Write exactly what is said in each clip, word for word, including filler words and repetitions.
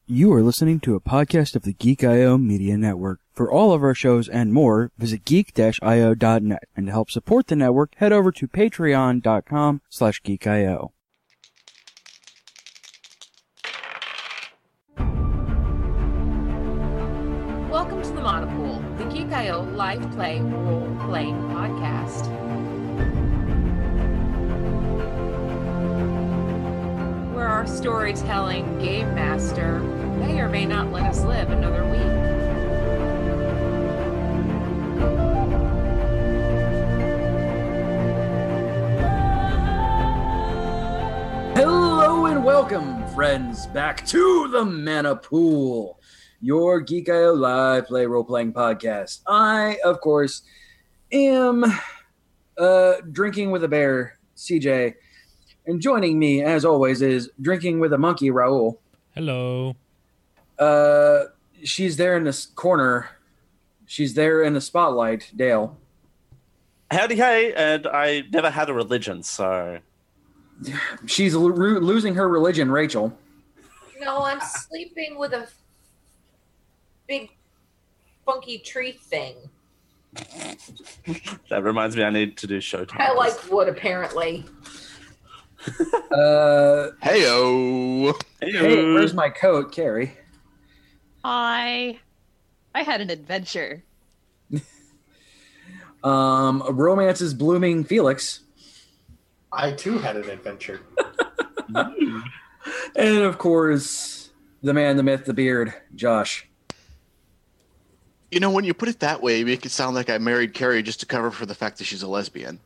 You are listening to a podcast of the Geek dot I O Media Network. For all of our shows and more, visit geek dash I O dot net. And to help support the network, head over to patreon dot com slash geek dot I O. Welcome to the Monopool, the Geek dot I O live play role-playing podcast. Where our storytelling game master may or may not let us live another week. Hello and welcome, friends, back to the Mana Pool, your Geek dot I O live play role-playing podcast. I, of course, am uh, drinking with a bear, C J. And joining me, as always, is drinking with a monkey, Raul. Hello. Uh, she's there in this corner. She's there in the spotlight, Dale. Howdy, hey, and I never had a religion, so... She's lo- losing her religion, Rachel. No, I'm sleeping with a big funky tree thing. That reminds me I need to do showtime. I like wood, apparently. Uh, Heyo. hey, where's my coat, Carrie? Hi. I had an adventure. Um, romance is blooming, Felix. I too had an adventure. And of course, the man, the myth, the beard, Josh. You know, when you put it that way, you make it sound like I married Carrie just to cover for the fact that she's a lesbian.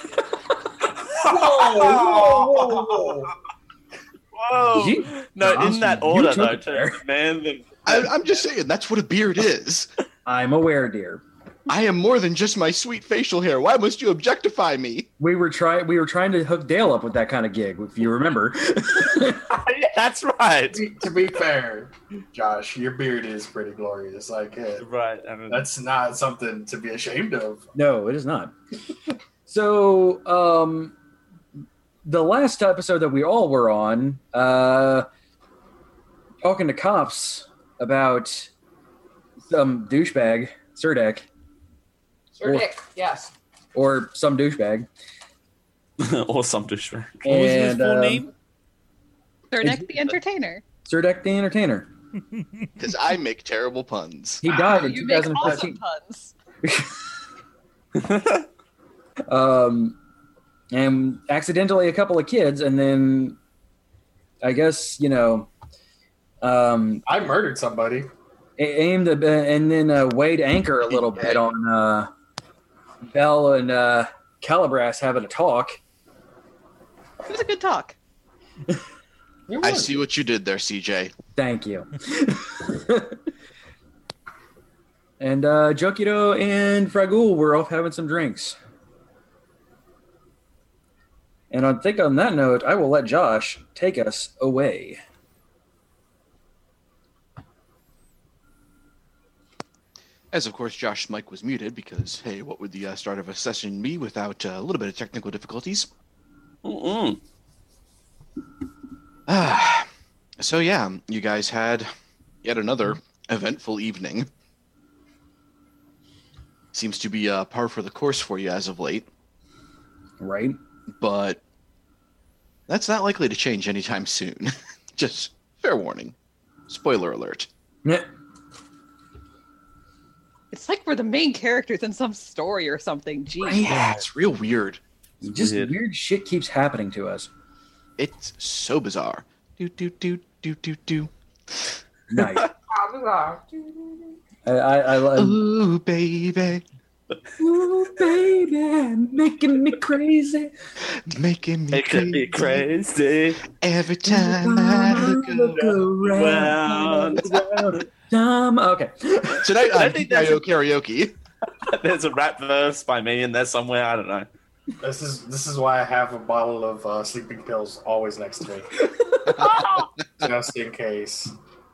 Whoa, whoa, whoa, Whoa! You- no, Josh, in that you order, took though, it there. to man, the... I, I'm just saying, that's what a beard is. I'm aware, dear. I am more than just my sweet facial hair. Why must you objectify me? We were trying. We were trying to hook Dale up with that kind of gig, if you remember. That's right. To be, to be fair, Josh, your beard is pretty glorious. Like, uh, Right. I mean, that's not something to be ashamed of. No, it is not. So, um, the last episode that we all were on, uh, talking to cops about some douchebag, Surdek, Sir Dick, yes. or some douchebag. or some douchebag. What was his And, full um, name? Serdek the Entertainer. Surdek the Entertainer. Because I make terrible puns. He died in You make twenty awesome fifteen. puns. um, and accidentally a couple of kids, and then I guess, you know, um, I murdered somebody. a- aimed a, and then uh, weighed anchor a little bit on uh, Bell and uh, Calabras having a talk. It was a good talk. You I won. see what you did there, C J. Thank you. And uh, Jokito and Fragul were off having some drinks. And I think on that note, I will let Josh take us away. As, of course, Josh's mic was muted because, hey, what would the uh, start of a session be without uh, a little bit of technical difficulties? Mm-mm. Ah, so yeah, you guys had yet another eventful evening. Seems to be uh, par for the course for you as of late, Right? but that's not likely to change anytime soon. Just fair warning. Spoiler alert. Yeah. It's like we're the main characters in some story or something. Jeez. Yeah, it's real weird. Just Weird. weird shit keeps happening to us. It's so bizarre. Do do do do do do. Nice. I, I, I love. Ooh, baby, Ooh, baby, making me crazy. making me Making me crazy. crazy. Every time I look around. Well, Um, okay. Tonight I on think Geek dot I O that's- Karaoke. there's a rap verse by me in there somewhere. I don't know. This is this is why I have a bottle of uh, sleeping pills always next to me, just in case.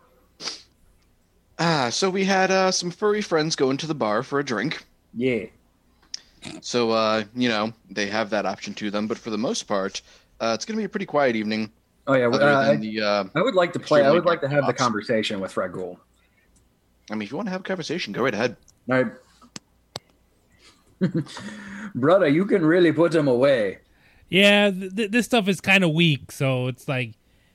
Ah, so we had uh, some furry friends going to the bar for a drink. Yeah. So, uh, you know, they have that option to them. But for the most part, uh, it's going to be a pretty quiet evening. Oh yeah, Other uh, than the, uh, I would like to play. I extremely would like to have the box. conversation with Fragul. I mean, if you want to have a conversation, go right ahead. All right. Brother, you can really put him away. Yeah, th- th- this stuff is kind of weak, so it's like,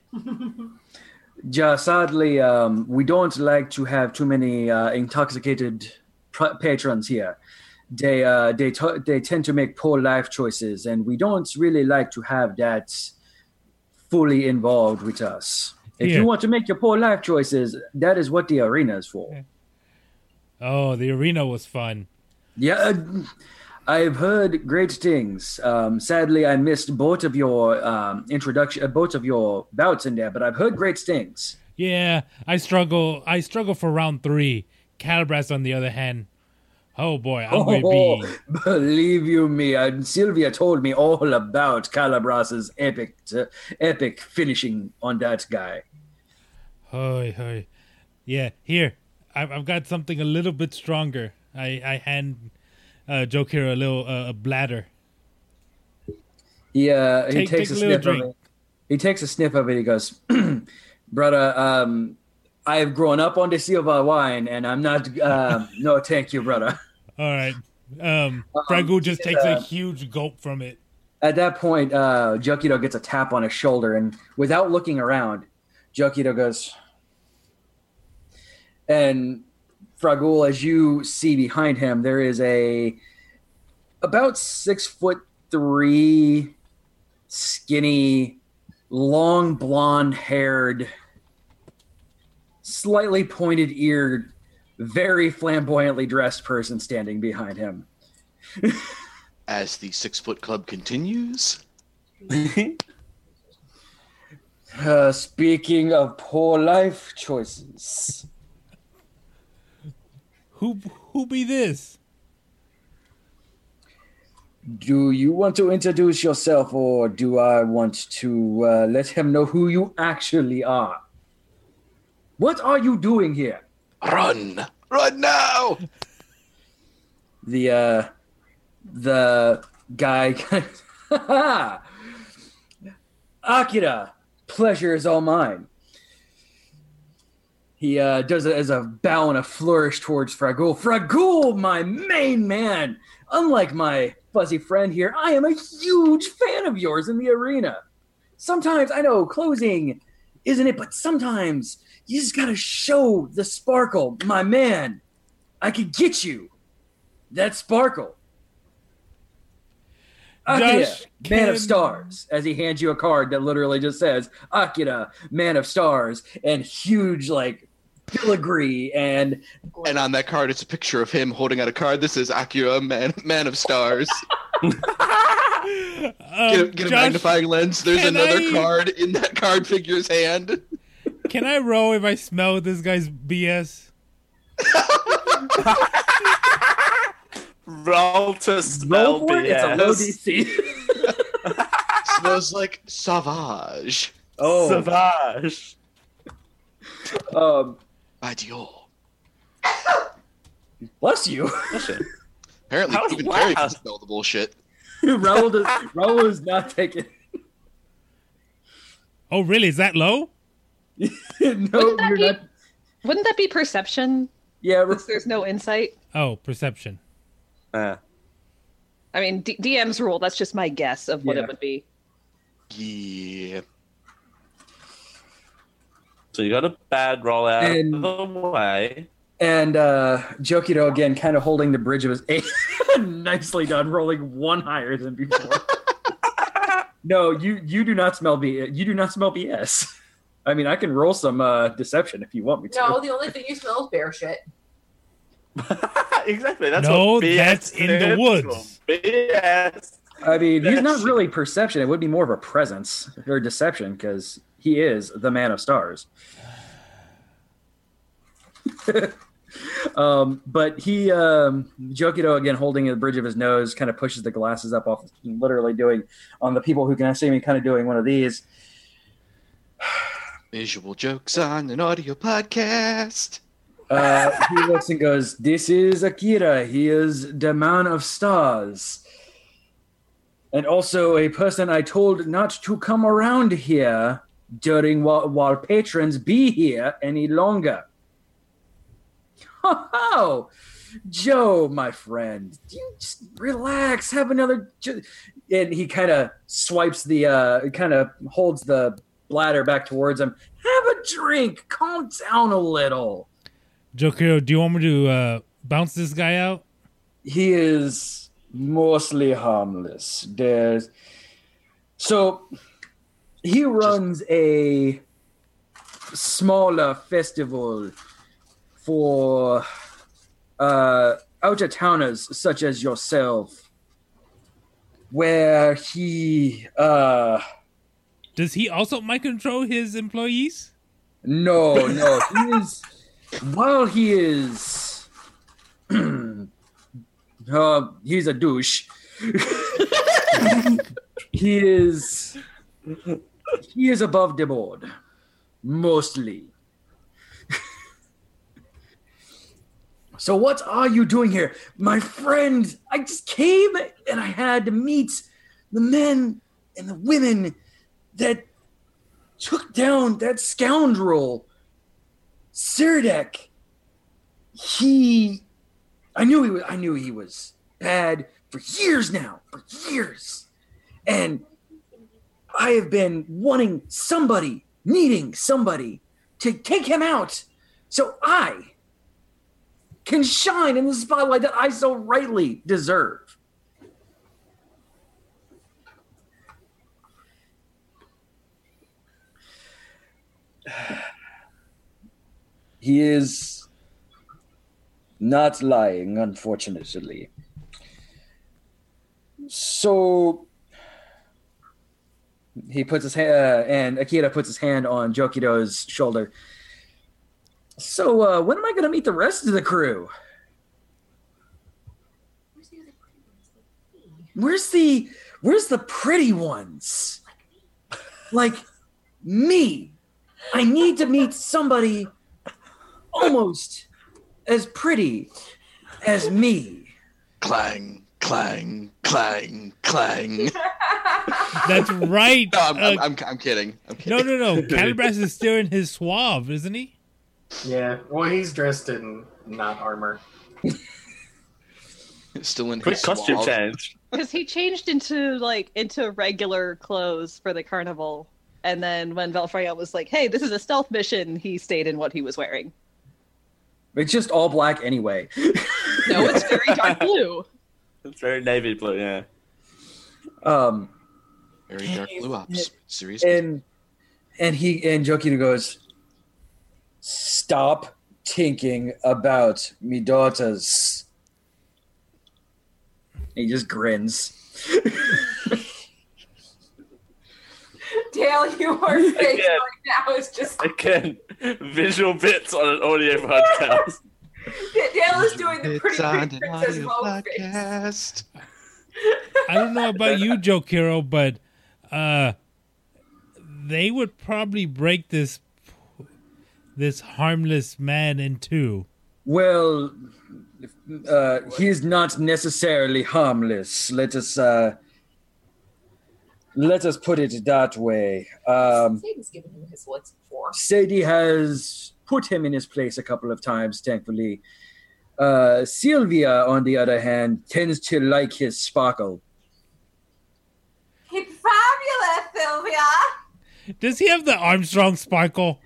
Ja, sadly, um, we don't like to have too many uh, intoxicated pr- patrons here. They uh, they t- they tend to make poor life choices, and we don't really like to have that fully involved with us. If Yeah. you want to make your poor life choices, that is what the arena is for. oh, the arena was fun. Yeah, uh, I've heard great things. Um, sadly, I missed both of your um, introduction, uh, both of your bouts in there, but I've heard great things. Yeah, I struggle. I struggle for round three. Calibras, on the other hand, oh boy, I'm going to Oh, be. believe you me, uh, Sylvia told me all about Calabras's epic, uh, epic finishing on that guy. Hoy, hoy. Yeah, here. I've, I've got something a little bit stronger. I, I hand uh, Joke here a little uh, a bladder. He uh, he Take- takes take a a little sniff drink. of it. He takes a sniff of it. He goes, "Brother, um, I have grown up on the silver wine, and I'm not. Uh, no, thank you, brother." All right. Um, Fragul just yeah. takes a huge gulp from it. At that point, uh, Jokido gets a tap on his shoulder, and without looking around, Jokido goes, and Fragul, as you see behind him, there is a about six foot three, skinny, long blonde haired, slightly pointed eared, very flamboyantly dressed person standing behind him. As the Six Foot Club continues, Uh, speaking of poor life choices, Who who be this? do you want to introduce yourself, or do I want to uh, let him know who you actually are? What are you doing here? run, run now! The uh, the guy, Akira, pleasure is all mine. He uh, does it as a bow and a flourish towards Fragul. Fragul, my main man! Unlike my fuzzy friend here, I am a huge fan of yours in the arena. Sometimes, I know, closing isn't it, but sometimes you just gotta show the sparkle. My man, I could get you that sparkle. Akira, Josh Man of can- Stars, as he hands you a card that literally just says Akira, Man of Stars, and huge, like, filigree and And on that card, it's a picture of him holding out a card. This is Akira, Man, Man of Stars. Um, Get a, get a Josh, magnifying lens. There's can another I- card in that card figure's hand. Can I roll if I smell this guy's B S? Roll to smell roll for it. It's a low D B S. C. Smells like Sauvage oh, Savage. um, by Dior. bless you. Apparently, How- even wow. Terry can smell the bullshit. Raul does. Raul is not taking. Oh, really? Is that low? no, Wouldn't that you're be- not. Wouldn't that be perception? Yeah, Since there's no insight. Oh, perception. Uh, I mean, D- DM's rule. That's just my guess of what Yeah. it would be. Yeah. so you got a bad roll out And- of the way. and uh, Jokido again, kind of holding the bridge of his eight. Nicely done, rolling one higher than before. No, you you do not smell B. You do not smell B S. I mean, I can roll some uh, deception if you want me to. No, the only thing you smell is bear shit. Exactly. That's No, what B S that's in the stands woods. for. B S. I mean, he's not That's- really perception. It would be more of a presence or deception because he is the Man of Stars. um, but he, um, Jokido, again, holding the bridge of his nose, kind of pushes the glasses up off, literally doing, on the people who can see me, kind of doing one of these. Visual jokes on an audio podcast. Uh, he looks and goes, "This is Akira. He is the Man of Stars. And also a person I told not to come around here during while, while patrons be here any longer. Oh, Joe, my friend, you just relax, have another. Ju-. And he kind of swipes the, uh, kind of holds the bladder back towards him. Have a drink, calm down a little. Jokero, do you want me to uh, bounce this guy out? He is mostly harmless. There's so he runs a smaller festival for uh, out-of-towners such as yourself, where he uh, does he also mind control his employees? No, no, he is. While he is, uh, he's a douche. he is, he is above the board, mostly. So what are you doing here? My friend, I just came and I had to meet the men and the women that took down that scoundrel, Sirdek. He, I knew he was, I knew he was bad for years now, for years. And I have been wanting somebody, needing somebody to take him out so I can shine in the spotlight that I so rightly deserve. He is not lying, unfortunately. So he puts his hand, uh, and Akira puts his hand on Jokido's shoulder. So, uh, when am I going to meet the rest of the crew? Where's the Where's the pretty ones? Like me. I need to meet somebody almost as pretty as me. Clang, clang, clang, clang. That's right. No, I'm, uh, I'm, I'm, I'm kidding. I'm kidding. No, no, no. Calibras is still in his suave, isn't he? Yeah, well, he's dressed in not armor. Still in Quick his costume suave. change. Because he changed into like into regular clothes for the carnival, and then when Valfreya was like, "Hey, this is a stealth mission," he stayed in what he was wearing. It's just all black anyway. No, it's very dark blue. It's very navy blue, yeah. Um, Very dark blue ops. Serious. and and he and Jokido goes, "Stop thinking about me daughters." He just grins. Dale, your face Again. right now is just. Again, visual bits on an audio podcast. Dale is doing the pretty It's on pretty an princess audio Vogue face. podcast. I don't know about you, Jokero, but uh, they would probably break this this harmless man in two. Well, uh, he is not necessarily harmless. Let us uh, let us put it that way. Um, Satan's given him his licks before. Sadie has put him in his place a couple of times, thankfully. Uh, Sylvia, on the other hand, tends to like his sparkle. It's fabulous, Sylvia! Does he have the Armstrong sparkle?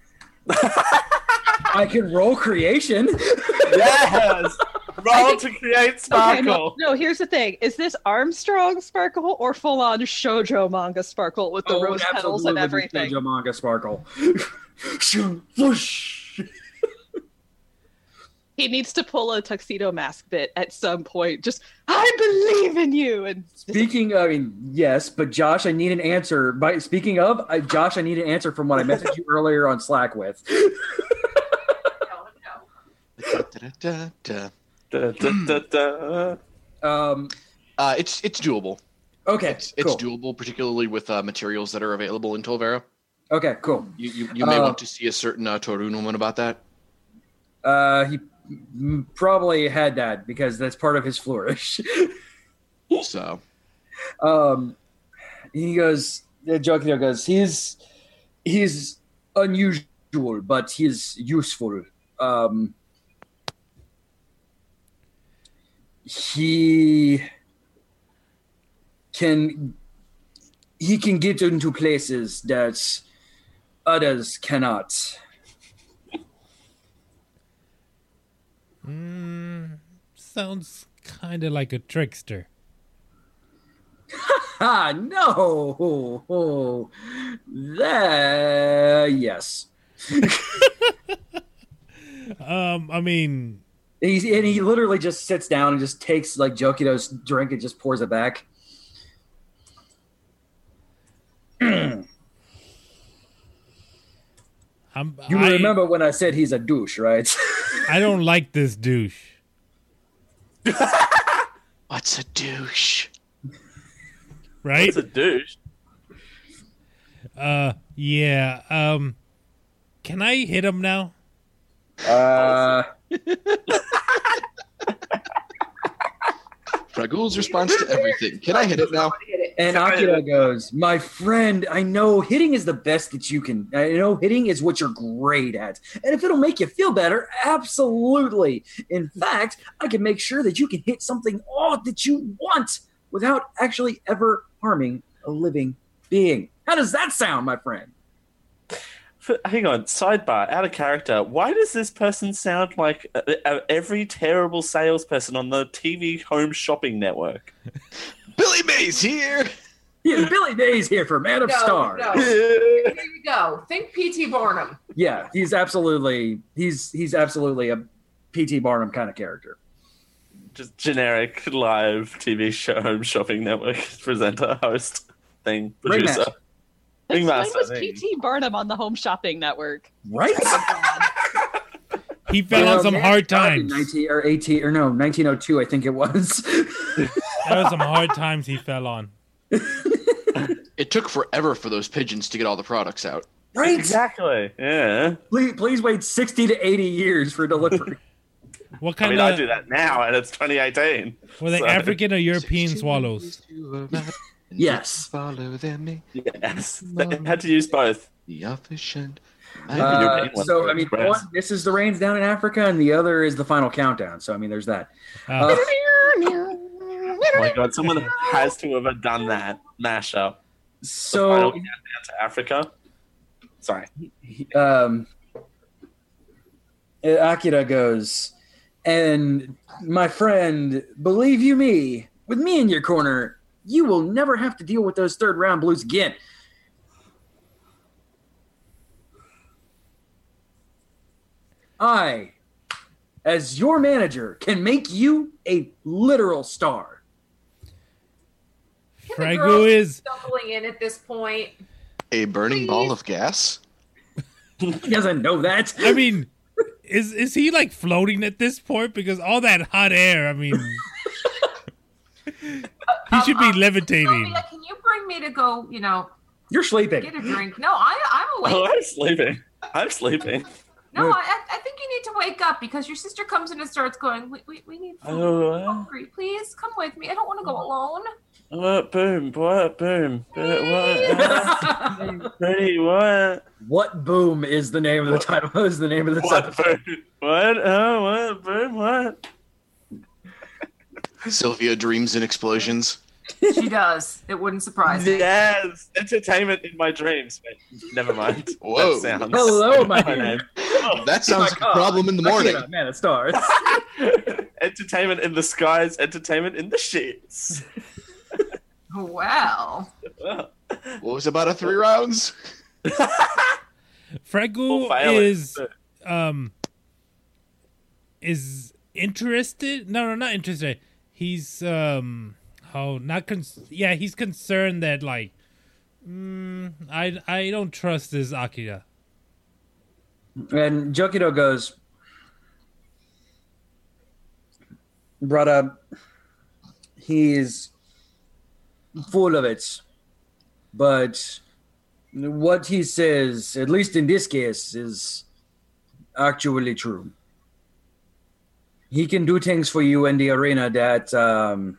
I can roll creation. Yes! Roll to create sparkle. Okay, no, no, here's the thing. Is this Armstrong sparkle or full-on shoujo manga sparkle with the Oh, rose petals and absolutely, everything? Shoujo manga sparkle. Shoo, whoosh. He needs to pull a tuxedo mask bit at some point. Just, I believe in you! And Speaking, I mean, yes, but Josh, I need an answer. By speaking of, I, Josh, I need an answer from what I messaged you earlier on Slack with. No, no. Da-da-da-da. Da, da, da, da. Um, Uh, it's it's doable. okay, It's, it's cool. doable, particularly with uh, materials that are available in Tolvera. Okay, cool. You you, you may Uh, want to see a certain uh, Torun woman about that. Uh, he m- probably had that because that's part of his flourish. So um, he goes, Jokido goes, he's he's unusual, but he's useful. Um, he can he can get into places that others cannot. Mm, sounds kind of like a trickster. Ah, no. Oh, that, yes. um, I mean, He's, and he literally just sits down and just takes like Jokido's drink and just pours it back. I'm, You I, remember when I said he's a douche, right? I don't like this douche. What's a douche? Right? It's a douche. Uh, yeah. Um, can I hit him now? Uh, Fragool's response to everything. Can I hit it now? and Akira goes, "My friend, I know hitting is the best that you can. I know hitting is what you're great at, and if it'll make you feel better, absolutely. In fact, I can make sure that you can hit something all that you want without actually ever harming a living being. How does that sound, my friend?" F- Hang on, sidebar, out of character. Why does this person sound like uh, uh, every terrible salesperson on the T V home shopping network? Billy Mays here. Yeah, Billy Mays here for Man of No, Stars. no. Here you go. Think P T Barnum. Yeah, he's absolutely he's he's absolutely a P T Barnum kind of character. Just generic live T V show home shopping network presenter, host, thing, producer. Ringmaster. Since when Ringmaster was thing. P T Barnum on the Home Shopping Network? Right? He fell on some man hard died in times. nineteen or eighteen or no, nineteen oh two, I think it was. That was some hard times he fell on. It took forever for those pigeons to get all the products out. Right? Exactly. Yeah. Please, please wait sixty to eighty years for delivery. What I kind mean, I do of that now, and it's twenty eighteen. were they so- African or European swallows? Yes. Follow them. Yes, they had to use both. The efficient. Uh, European one. so, I mean, Brass. one misses the rains down in Africa, and the other is the final countdown. So, I mean, there's that. Uh, Oh my god, someone has to have done that mashup. So, Final Countdown to Africa. Sorry. um, Akira goes, and my friend, believe you me, with me in your corner, you will never have to deal with those third round blues again. I, as your manager, can make you a literal star. Can the Frago girls is stumbling in at this point. A burning ball of gas. He doesn't know that. I mean, is is he like floating at this point? Because all that hot air, I mean, he should be Um, um, levitating. Sylvia, can you bring me to go, you know, You're sleeping. get a drink? No, I, I'm Oh, awake. I'm sleeping. I'm sleeping. No, I, I I think you need to wake up because your sister comes in and starts going, we, we, we need food. Oh, I'm uh, hungry. Please come with me. I don't want to go alone. what? Boom. What? Boom. Uh, What? Pretty. What? What Boom is the name of the title? Is the name of this What? episode? Boom. What? Oh, what? Boom. What? Sylvia dreams in explosions. She does. It wouldn't surprise me. Yes, entertainment in my dreams. But never mind. Whoa. That sounds. Hello, my my dear. name. Oh, That sounds like a problem in the morning. Akira, Man of Stars. entertainment in the skies. Entertainment in the sheets. Well, Well, What was about a three rounds? Frago We'll fail it. is um is interested. No, no, not interested. He's um oh not con- yeah he's concerned that like mm, I I don't trust this Akira. And Jokido goes, brother, he's full of it. But what he says, at least in this case, is actually true. He can do things for you in the arena that, um,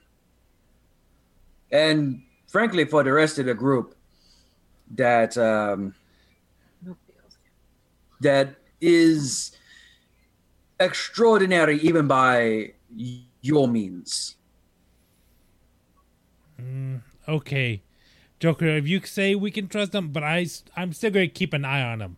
and frankly, for the rest of the group, that um, that is extraordinary even by your means. Mm, okay. Joker, if you say we can trust him, but I, I'm still going to keep an eye on him.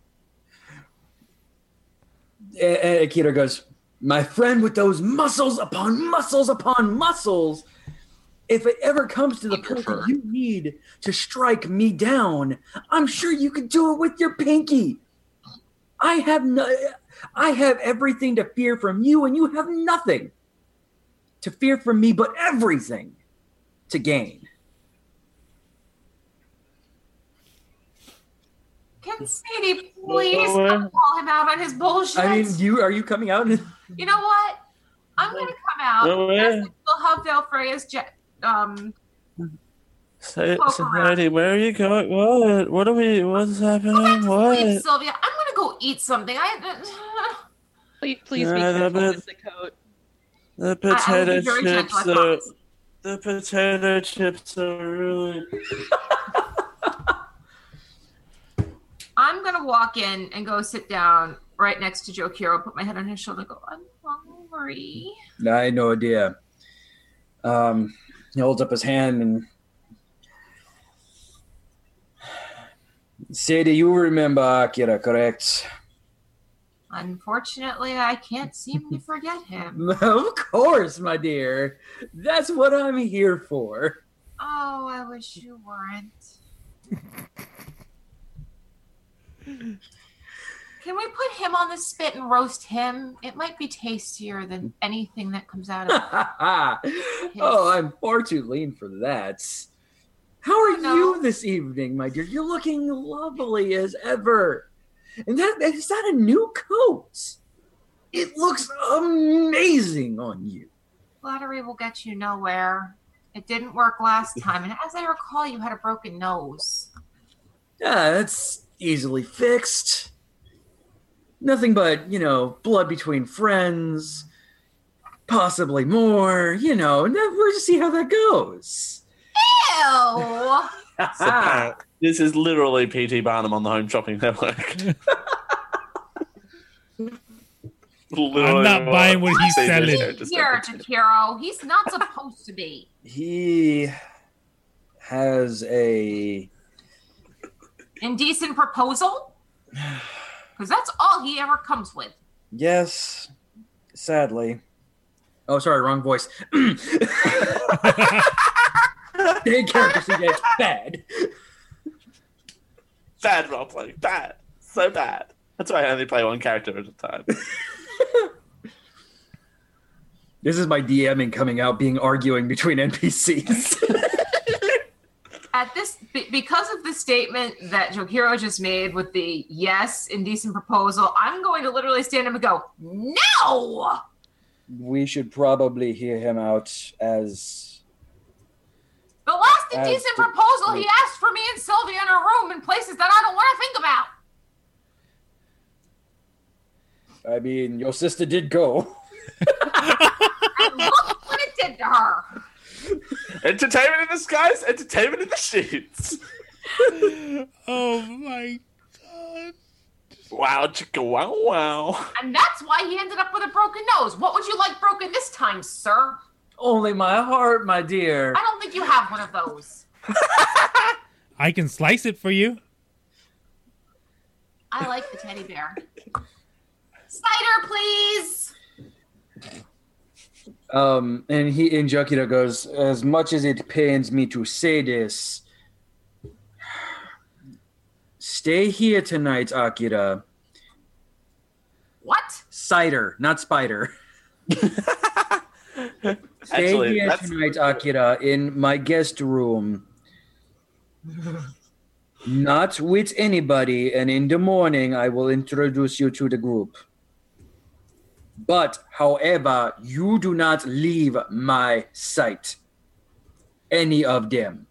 And Akira goes, my friend with those muscles upon muscles upon muscles, if it ever comes to the point that you need to strike me down, I'm sure you could do it with your pinky. I have no, I have everything to fear from you, and you have nothing to fear from me, but everything to gain. Can Sadie please come call him out on his bullshit? I mean, you are you coming out? You know what? I'm going to come out. No way. We'll have Valfreya's jet. Um, Say, Sadie, where are you going? What? What are we? What's happening? What? Please, Sylvia, I'm going to go eat something. I. Please, please be Yeah, the careful bit- with the coat. The I will potato be very chips gentle, I are. promise. The potato chips are really. I'm going to walk in and go sit down right next to Joe Kiro, put my head on his shoulder, go, I'm hungry. I had no idea. Um, he holds up his hand and Sadie, you remember Akira, correct? Unfortunately, I can't seem to forget him. Of course, my dear. That's what I'm here for. Oh, I wish you weren't. Can we put him on the spit and roast him? It might be tastier than anything that comes out of Oh, I'm far too lean for that. How are you this evening, my dear? You're looking lovely as ever. And that is that a new coat? It looks amazing on you. Flattery will get you nowhere. It didn't work last time, and as I recall, you had a broken nose. Yeah, that's easily fixed. Nothing but, you know, blood between friends, possibly more, you know, and then we'll just see how that goes. Ew! So, this is literally P T Barnum on the Home Shopping Network. I'm not buying what he's selling. Here, Takiro. He's not supposed to be. He has a Indecent proposal? Because that's all he ever comes with. yes, sadly. Oh, sorry, wrong voice. Big character C J, bad. Bad roleplay. Bad. So bad. That's why I only play one character at a time. This is my DMing coming out, being arguing between N P Cs. At this, be- because of the statement that Jokiro just made with the yes, indecent proposal, I'm going to literally stand up and go, no! We should probably hear him out as... The last As indecent the- proposal, he asked for me and Sylvia in a room in places that I don't want to think about. I mean, your sister did go. And look what it did to her. Entertainment in the skies, entertainment in the sheets. Oh my god. Wow, chicka wow wow. And that's why he ended up with a broken nose. What would you like broken this time, sir? Only my heart, my dear. I don't think you have one of those. I can slice it for you. I like the teddy bear. Cider, please. Um, and he and Jokiro goes, as much as it pains me to say this, stay here tonight, Akira. What? Cider, not spider. Stay Actually, here that's- tonight, Akira, in my guest room. Not with anybody, and in the morning I will introduce you to the group. But, however, you do not leave my sight. Any of them.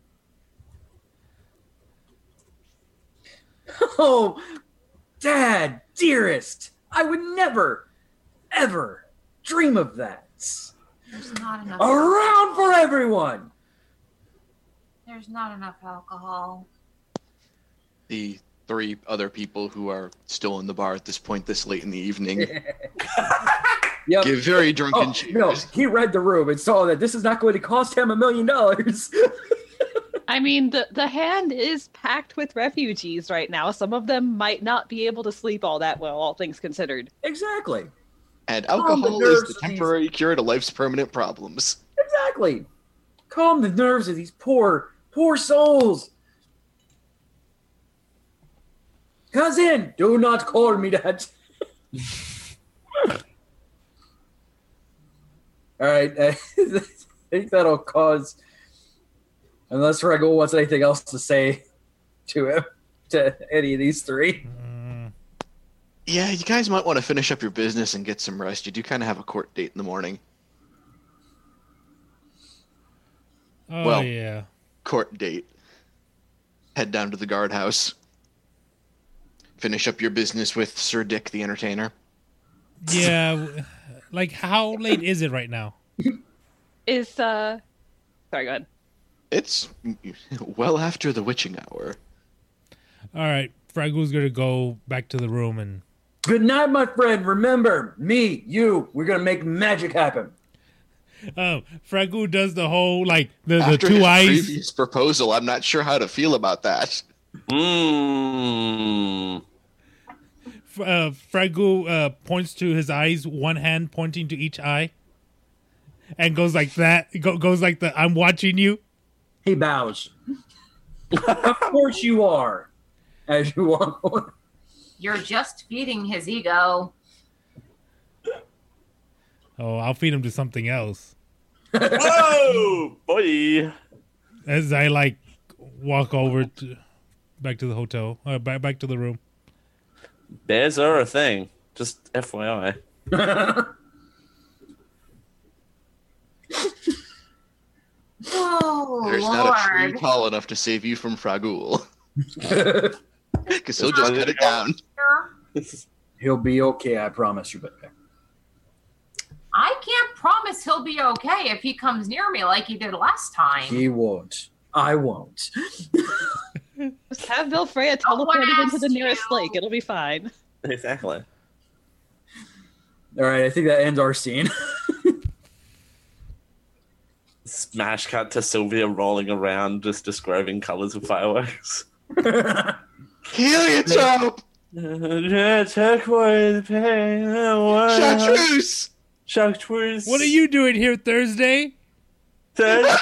Oh, Dad, dearest, I would never, ever dream of that. There's not enough. Around for everyone. There's not enough alcohol. The three other people who are still in the bar at this point, this late in the evening. Yep. Give very drunken Oh, cheers. no, he read the room and saw that this is not going to cost him a million dollars. I mean, the, the hand is packed with refugees right now. Some of them might not be able to sleep all that well, all things considered. Exactly. And Calm alcohol the is nerves the of these- temporary cure to life's permanent problems. Exactly. Calm the nerves of these poor, poor souls. Cousin, do not call me that. All right. I think that'll cause, unless Regul wants anything else to say to him, to any of these three. Yeah, you guys might want to finish up your business and get some rest. You do kind of have a court date in the morning. Oh, Well- yeah. Court date. Head down to the guardhouse. Finish up your business with Sir Dick the Entertainer. Yeah. w- Like, how late is it right now? Is, uh... Sorry, go ahead. It's well after the witching hour. All right. Fragul's going to go back to the room and... Good night, my friend. Remember, me, you, we're going to make magic happen. Oh, Fragul does the whole, like, the, the After two his eyes. previous proposal, I'm not sure how to feel about that. Mmm. F- Uh, Fragul uh, points to his eyes, one hand pointing to each eye. And goes like that. Go, goes like the, I'm watching you. He bows. Of course you are. As you walk away. You're just feeding his ego. Oh, I'll feed him to something else. Whoa, boy. As I, like, walk over to back to the hotel. Uh, back, back to the room. Bears are a thing. Just F Y I. Oh, There's not a tree Lord. tall enough to save you from Fragul. Because he'll just cut it down. He'll be okay, I promise you. But I can't promise he'll be okay if he comes near me like he did last time. he won't. I won't. Just have Vilfreya No one teleported into the asked nearest you. lake. It'll be fine. Exactly. All right, I think that ends our scene. Smash cut to Sylvia rolling around, just describing colors of fireworks. Heliotrope! Turquoise, Chartreuse! Chartreuse. What are you doing here Thursday? Thursday?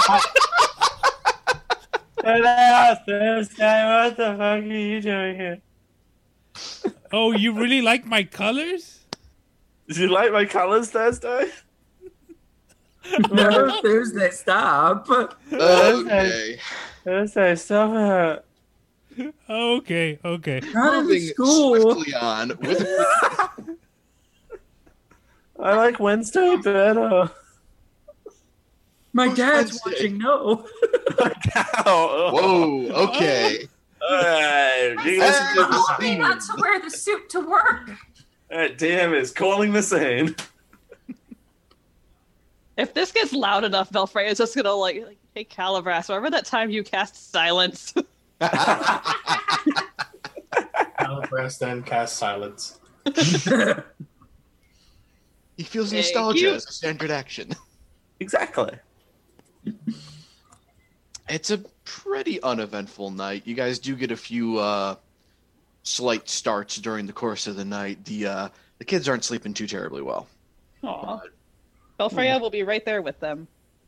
Thursday, what the fuck are you doing here? Oh, you really like my colors? Did you like my colors, Thursday? No, Thursday, stop. Okay. Thursday, stop it. Okay, okay. Not in Moving school. swiftly on with a I like Wednesday better. My Who's dad's Wednesday? watching. No. Ow. Whoa, okay. Alright, you listen to You the told me not to wear the suit to work. Alright, D M is calling the scene. If this gets loud enough, Vilfreya's just gonna like, like hey Calibras, remember that time you cast silence? Calibras then cast silence. He feels Thank nostalgia you. as a standard action. Exactly. It's a pretty uneventful night. You guys do get a few uh, slight starts during the course of the night. The uh, the kids aren't sleeping too terribly well. Aw. Vilfreya will be right there with them.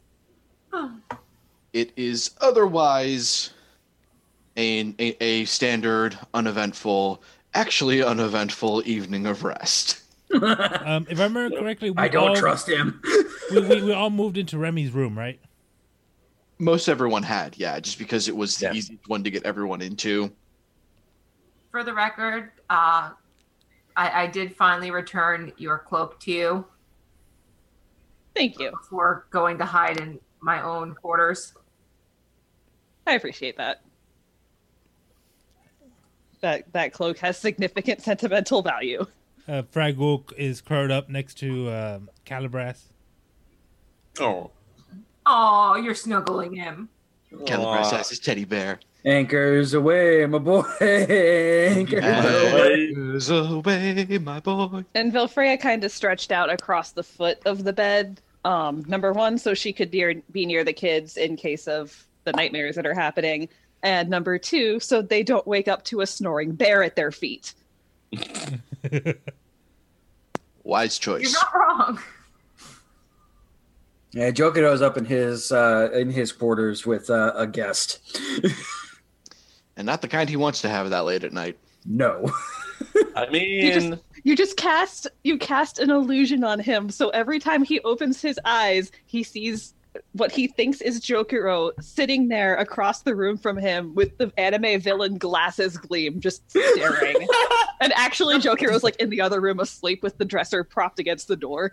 It is otherwise a, a, a standard, uneventful, actually uneventful evening of rest. Um, if I remember correctly, we I don't all, trust him. We, we, we all moved into Remy's room, right? Most everyone had, yeah, just because it was the Yeah. easiest one to get everyone into. For the record, uh, I, I did finally return your cloak to you Thank you. before going to hide in my own quarters. I appreciate that. That that cloak has significant sentimental value. Uh, Fragul is curled up next to um, Calibras. Oh. Oh, you're snuggling him. Calibras has his teddy bear. Anchors away, my boy. Anchors away. Anchors away, my boy. And Vilfreya kind of stretched out across the foot of the bed. Um, number one, so she could be, be near the kids in case of the nightmares that are happening. And number two, so they don't wake up to a snoring bear at their feet. Wise choice. You're not wrong. Yeah, Jokiro's up in his uh, in his quarters with uh, a guest. And not the kind he wants to have that late at night. No. I mean, You just, you just cast you cast an illusion on him, so every time he opens his eyes, he sees what he thinks is Jokiro sitting there across the room from him with the anime villain glasses gleam, just staring. And actually, Jokiro's like in the other room asleep with the dresser propped against the door.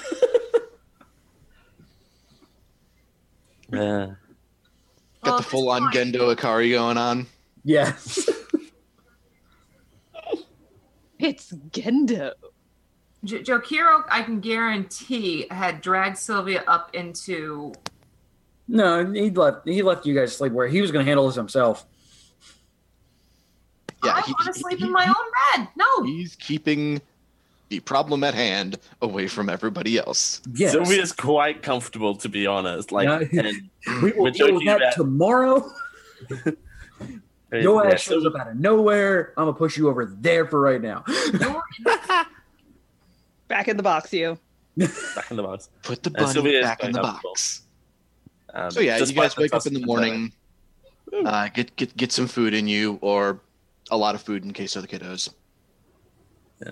yeah. Got Well, the at this full-on point- Gendo Ikari going on. Yes. It's Gendo. J- Jokiro, I can guarantee, had dragged Sylvia up into. No, he left. He left you guys sleep where he was going to handle this himself. Yeah, I he- want to he- sleep he- in my own bed. No. He's keeping the problem at hand away from everybody else. Yes. Sylvia's quite comfortable, to be honest. Like, Yeah. and we will we're deal with joking that about- tomorrow. Your yeah, ass shows up out of nowhere. I'm gonna push you over there for right now. Back in the box, you. back in the box. Put the And bunny Sylvia is back in quite the comfortable. box. Um, So yeah, you despite guys the wake up tussle in the with morning, uh, get get get some food in you, or a lot of food in case of the kiddos. Yeah.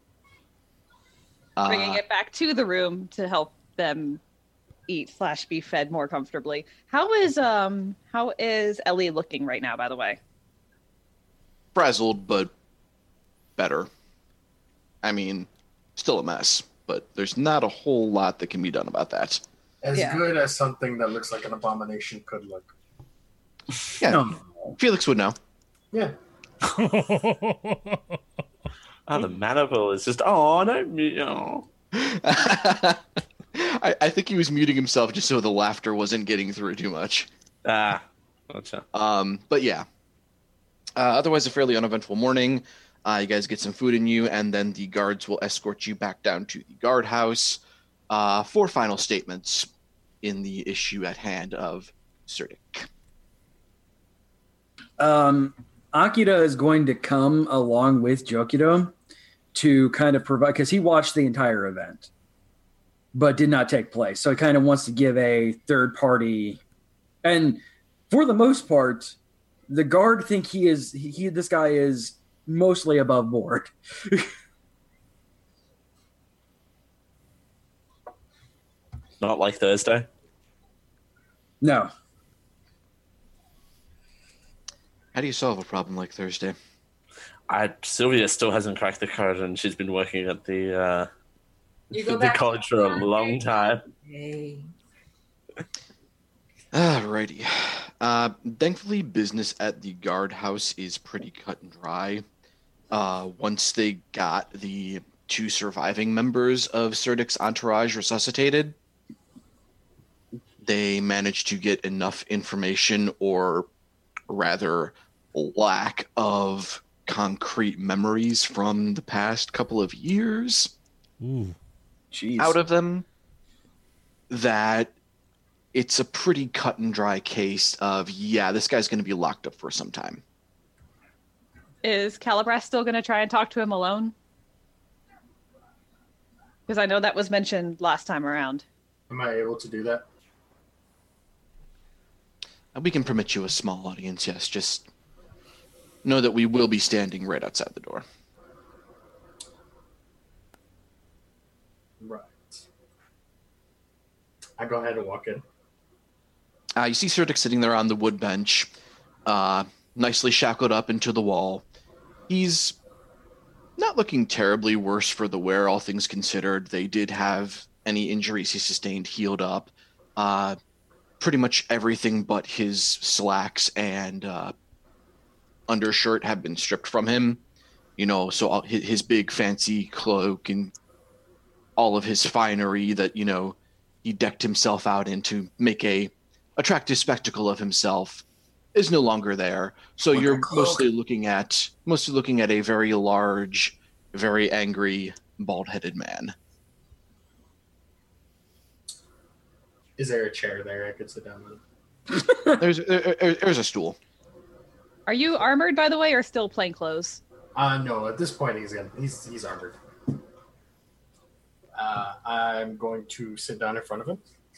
Uh, Bringing it back to the room to help them eat slash be fed more comfortably. How is um how is Ellie looking right now, by the way? frazzled, but better. I mean, still a mess, but there's not a whole lot that can be done about that. As Yeah. good as something that looks like an abomination could look. Yeah, No. Felix would know. Yeah. Oh, the maniple is just, oh, no, oh. I, I think he was muting himself just so the laughter wasn't getting through too much. Ah, gotcha. Um, but yeah. Uh, otherwise, a fairly uneventful morning. Uh, you guys get some food in you, and then the guards will escort you back down to the guardhouse uh, for final statements in the issue at hand of Serdic. Um, Akira is going to come along with Jokiro to kind of provide, because he watched the entire event, but did not take place. So he kind of wants to give a third party, and for the most part, the guard think he is he, he this guy is mostly above board. Not like Thursday. No. How do you solve a problem like Thursday? I Sylvia still hasn't cracked the code, and she's been working at the uh, You go the back to college for a long time. Hey. Alrighty. Uh, thankfully, business at the guardhouse is pretty cut and dry. Uh, once they got the two surviving members of Serdic's entourage resuscitated, they managed to get enough information, or rather lack of concrete memories from the past couple of years Ooh. Jeez. out of them, that it's a pretty cut and dry case of, yeah, this guy's going to be locked up for some time. Is Calibras still going to try and talk to him alone? Because I know that was mentioned last time around. Am I able to do that? Uh, We can permit you a small audience, yes. Just know that we will be standing right outside the door. Right. I go ahead and walk in. Uh, you see Serdic sitting there on the wood bench, uh, nicely shackled up into the wall. He's not looking terribly worse for the wear, all things considered. They did have any injuries he sustained healed up. Uh, pretty much everything but his slacks and uh, undershirt have been stripped from him. You know, so all, his, his big fancy cloak and all of his finery that, you know, he decked himself out in to make a attractive spectacle of himself is no longer there. So With you're the cloak. mostly looking at mostly looking at a very large, very angry, bald-headed man. Is there a chair there I could sit down on? There's there, there's a stool. Are you armored, by the way, or still plain clothes? Uh, no, at this point he's gonna, he's he's armored. Uh, I'm going to sit down in front of him.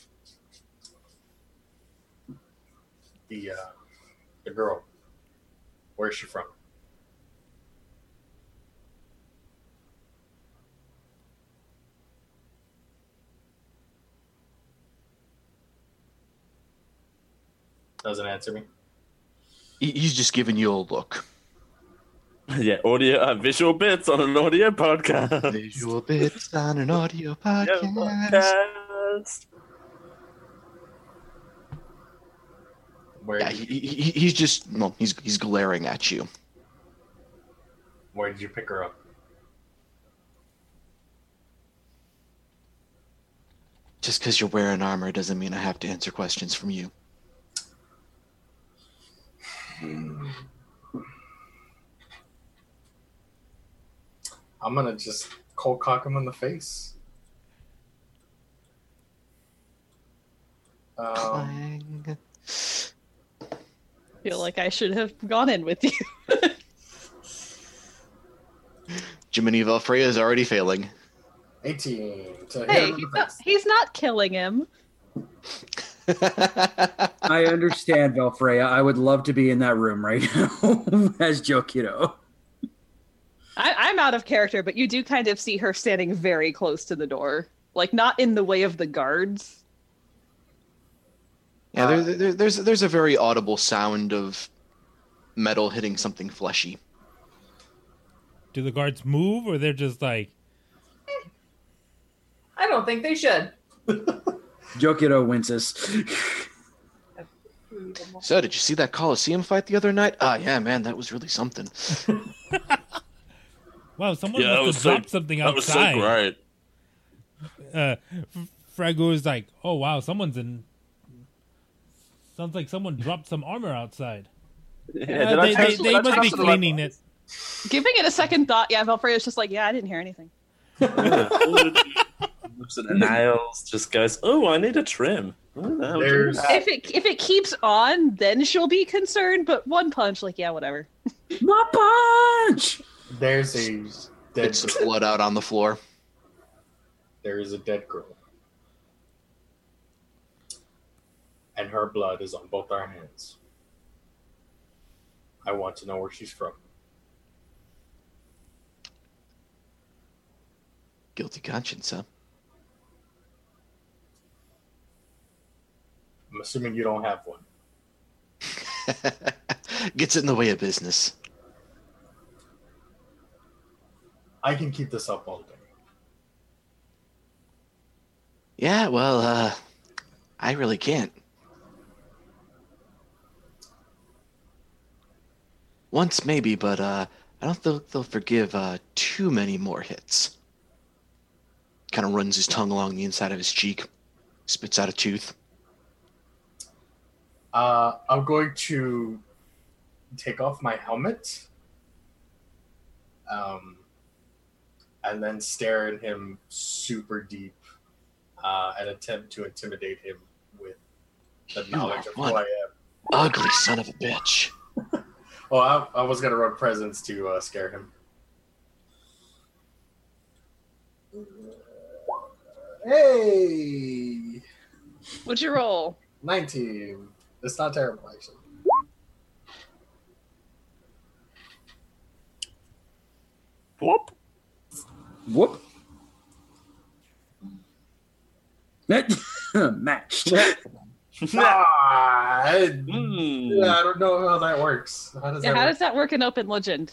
The uh, the girl. Where is she from? Doesn't answer me. He- He's just giving you a look. Yeah, audio, uh, visual bits on an audio podcast. Visual bits on an audio Yeah, podcast. podcast. Where Yeah, did he, you, he, he's just well, he's he's glaring at you. where did you pick her up? Just because you're wearing armor doesn't mean I have to answer questions from you. I'm gonna just cold cock him in the face. Um, Clang. Feel like I should have gone in with you. Jiminy Valfreya is already failing. eighteen to hit Hey, him in he's the not, face. he's not killing him. I understand, Valfreya. I would love to be in that room right now as Jokiro. I, I'm out of character, but you do kind of see her standing very close to the door. Like, not in the way of the guards. Yeah, there, there, there's there's a very audible sound of metal hitting something fleshy. Do the guards move, or they're just like, I don't think they should. Jokiro winces. So, did you see that Coliseum fight the other night? Ah, yeah, man, that was really something. wow, someone Yeah, that must was have so, dropped something that was so outside. great. uh, F- Frago is like, oh wow, someone's in. Sounds like someone dropped some armor outside. Yeah, Uh, did I they tell they, you- they did I must tell be you about- cleaning it. Giving it a second thought, yeah, Valfreya's just like, yeah, I didn't hear anything. Looks at the nails, just goes, oh, I need a trim. Oh, that would do There's- that. If it if it keeps on, then she'll be concerned. But one punch, like, yeah, whatever. My punch! There's a dead. It's some blood out on the floor. There is a dead girl, and her blood is on both our hands. I want to know where she's from. Guilty conscience, huh? I'm assuming you don't have one. Gets in the way of business. I can keep this up all day. Yeah, well, uh, I really can't. Once maybe, but uh, I don't think they'll forgive uh, too many more hits. Kind of runs his tongue along the inside of his cheek, spits out a tooth. Uh, I'm going to take off my helmet, um, and then stare at him super deep, uh, and attempt to intimidate him with the You knowledge are of who one I am. ugly son of a bitch. Well, I, I was gonna run presence to uh, scare him. Hey, What'd you roll? nineteen. It's not terrible, actually. Whoop. Whoop. Matched. Ah, I, Mm. yeah, I don't know how that works. How does Yeah, that how work? does that work in Open Legend?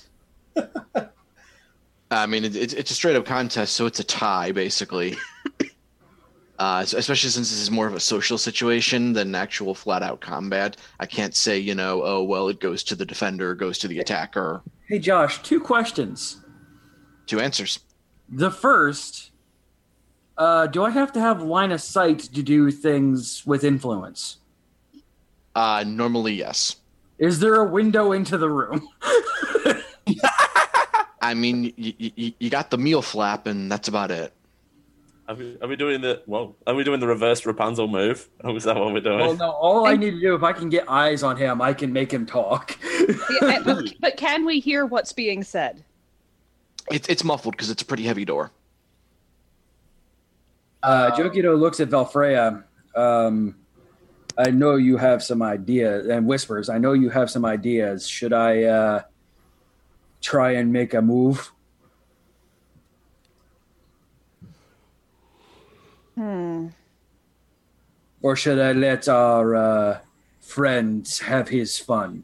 I mean, it, it's it's a straight up contest, so it's a tie basically. Uh, so- especially since this is more of a social situation than actual flat out combat. I can't say, you know, oh well, it goes to the defender, goes to the attacker. Hey, Josh, two questions. Two answers. The first, uh, do I have to have line of sight to do things with influence? Uh, normally, yes. Is there a window into the room? I mean, you, you, you got the meal flap, and that's about it. Are we, are we doing the well? Are we doing the reverse Rapunzel move? Or is that what we're doing? Well, no. All I need to do, if I can get eyes on him, I can make him talk. Yeah, but, but can we hear what's being said? It's it's muffled because it's a pretty heavy door. Uh, Jokito looks at Valfreya. Um, I know you have some ideas, and whispers, I know you have some ideas. Should I uh, try and make a move? Hmm. Or should I let our uh, friends have his fun?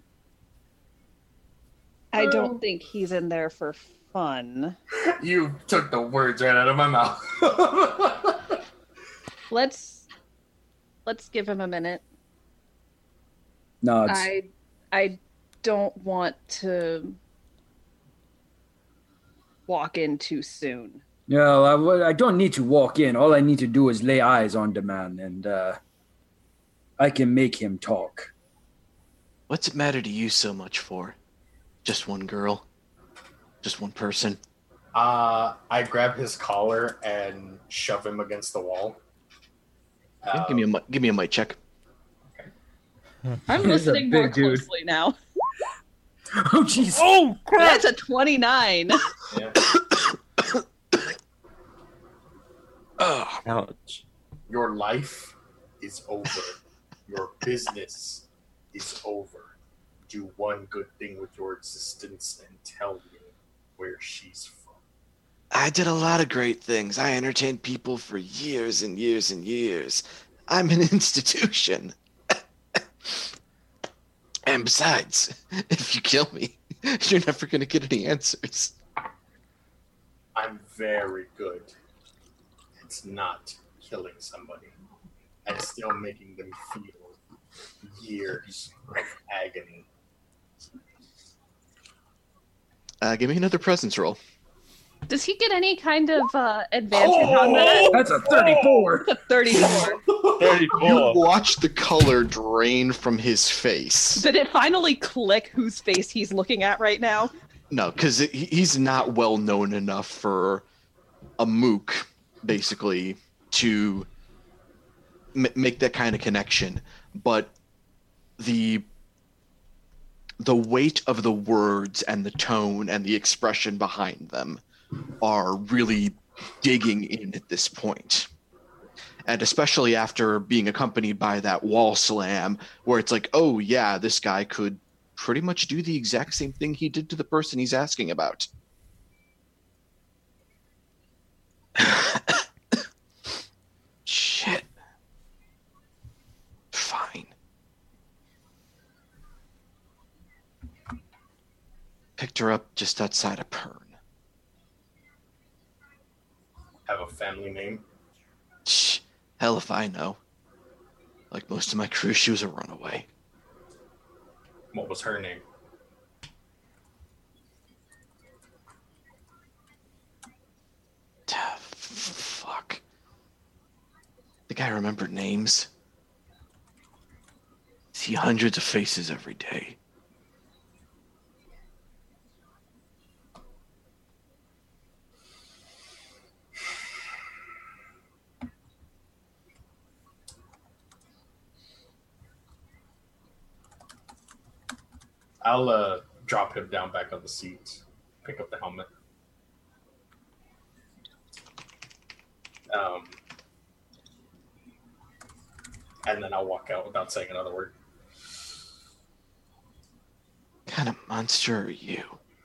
I don't think he's in there for fun. You took the words right out of my mouth. Let's let's give him a minute. Nods. I I don't want to walk in too soon. No, I, w- I don't need to walk in. All I need to do is lay eyes on the man, and uh, I can make him talk. What's it matter to you so much for? Just one girl? Just one person? Uh, I grab his collar and shove him against the wall. Yeah, give me a mi- give me a mic check. I'm He's a listening more big dude. closely now. Oh, jeez. Oh crap! That's a twenty-nine. Yeah. Oh, Ouch. Your life is over. Your business is over. Do one good thing with your existence and tell me where she's from. I did a lot of great things. I entertained people for years and years and years. I'm an institution. And besides, if you kill me, you're never going to get any answers. I'm very good. It's not killing somebody and still making them feel years of agony. Uh, give me another presence roll. Does he get any kind of uh, advantage on that? That's a thirty-four. It's a thirty-four. You thirty-four. watch the color drain from his face. Did it finally click whose face he's looking at right now? No, because he's not well known enough for a mook, basically, to m- make that kind of connection. But the the weight of the words and the tone and the expression behind them are really digging in at this point. And especially after being accompanied by that wall slam, where it's like, oh yeah, this guy could pretty much do the exact same thing he did to the person he's asking about. Shit. Fine. Picked her up just outside of Pern. Have a family name? Shh, hell if I know. Like most of my crew, she was a runaway. What was her name? Ah, fuck. The guy remembered names. See hundreds of faces every day. I'll uh, drop him down back on the seat, pick up the helmet. Um, and then I'll walk out without saying another word. What kind of monster are you?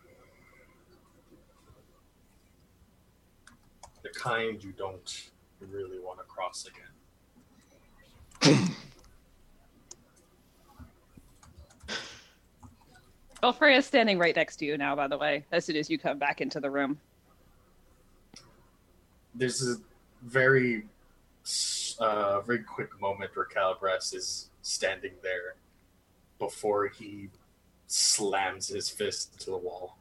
The kind you don't really want to cross again. Well, Freya's standing right next to you now, by the way, as soon as you come back into the room. There's a very, uh, very quick moment where Calabras is standing there before he slams his fist into the wall.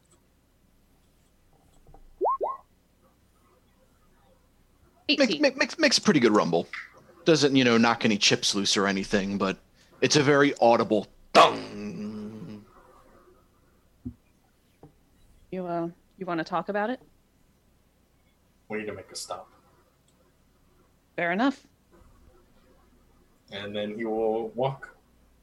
Makes, make, makes, makes a pretty good rumble. Doesn't, you know, knock any chips loose or anything, but it's a very audible thung. You uh, you want to talk about it? We need to make a stop. Fair enough. And then he will walk.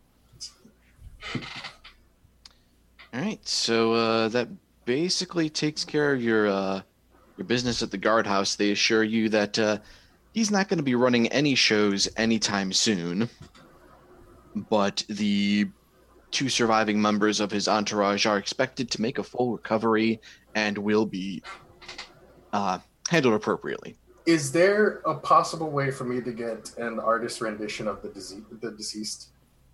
All right, so uh, that basically takes care of your uh, your business at the guardhouse. They assure you that uh, he's not going to be running any shows anytime soon, but the two surviving members of his entourage are expected to make a full recovery and will be uh, handled appropriately. Is there a possible way for me to get an artist rendition of the dece- the deceased?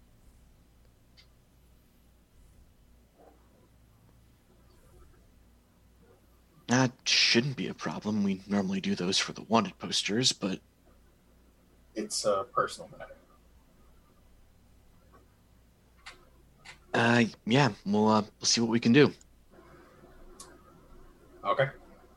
That shouldn't be a problem. We normally do those for the wanted posters, but It's a personal matter. uh, yeah, we'll uh, we'll see what we can do. Okay.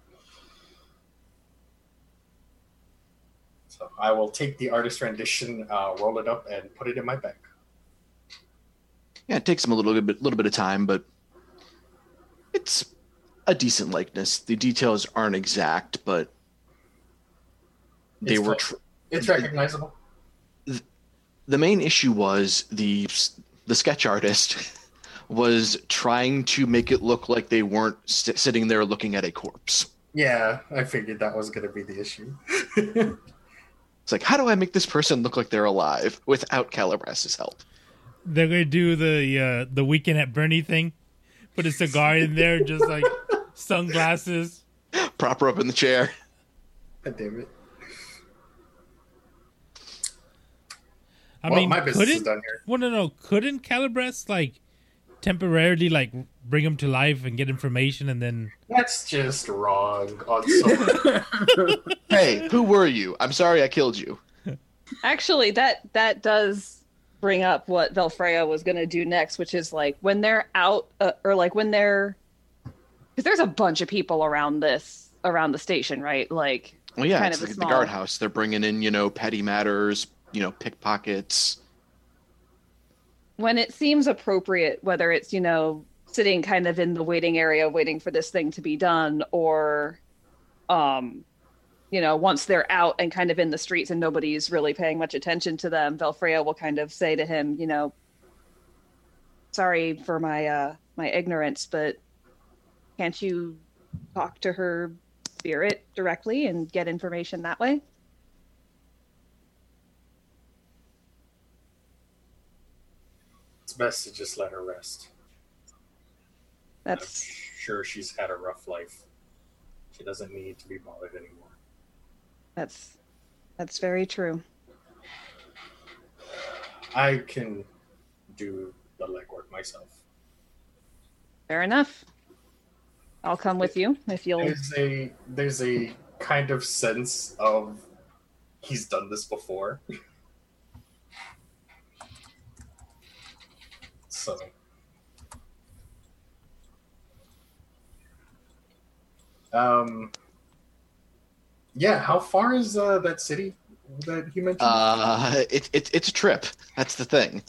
So I will take the artist rendition, uh, roll it up, and put it in my bag. Yeah, it takes him a little bit little bit of time, but it's a decent likeness. The details aren't exact, but they It's were. close. Tr- It's recognizable. the main issue was the the sketch artist was trying to make it look like they weren't st- sitting there looking at a corpse. Yeah, I figured that was going to be the issue. It's like, how do I make this person look like they're alive without Calabras's help? They're gonna do the uh, the Weekend at Bernie thing. Put a cigar in there, just like sunglasses. Prop her up in the chair. God damn it. I Well, mean, my business is couldn't done here. well, no, no, couldn't Calabras like temporarily like bring him to life and get information, and then That's just wrong on so Hey, who were you? I'm sorry I killed you. Actually, that that does bring up what Velfreya was going to do next, which is like when they're out, uh, or like when they're, because there's a bunch of people around this around the station, right? Like, Well, yeah, kind it's of a like small- the guardhouse. They're bringing in, you know, petty matters, you know, pickpockets. when it seems appropriate, whether it's, you know, sitting kind of in the waiting area waiting for this thing to be done, or um you know, once they're out and kind of in the streets and nobody's really paying much attention to them, Velfreya will kind of say to him, you know, sorry for my uh my ignorance, but can't you talk to her spirit directly and get information that way? it's best to just let her rest. I'm That's sure she's had a rough life. She doesn't need to be bothered anymore. that's that's very true. I can do the legwork myself. Fair enough. I'll come with you if you'll. There's a there's a kind of sense of he's done this before. So um yeah, how far is uh, that city that he mentioned? Uh, it, it, it's a trip. That's the thing.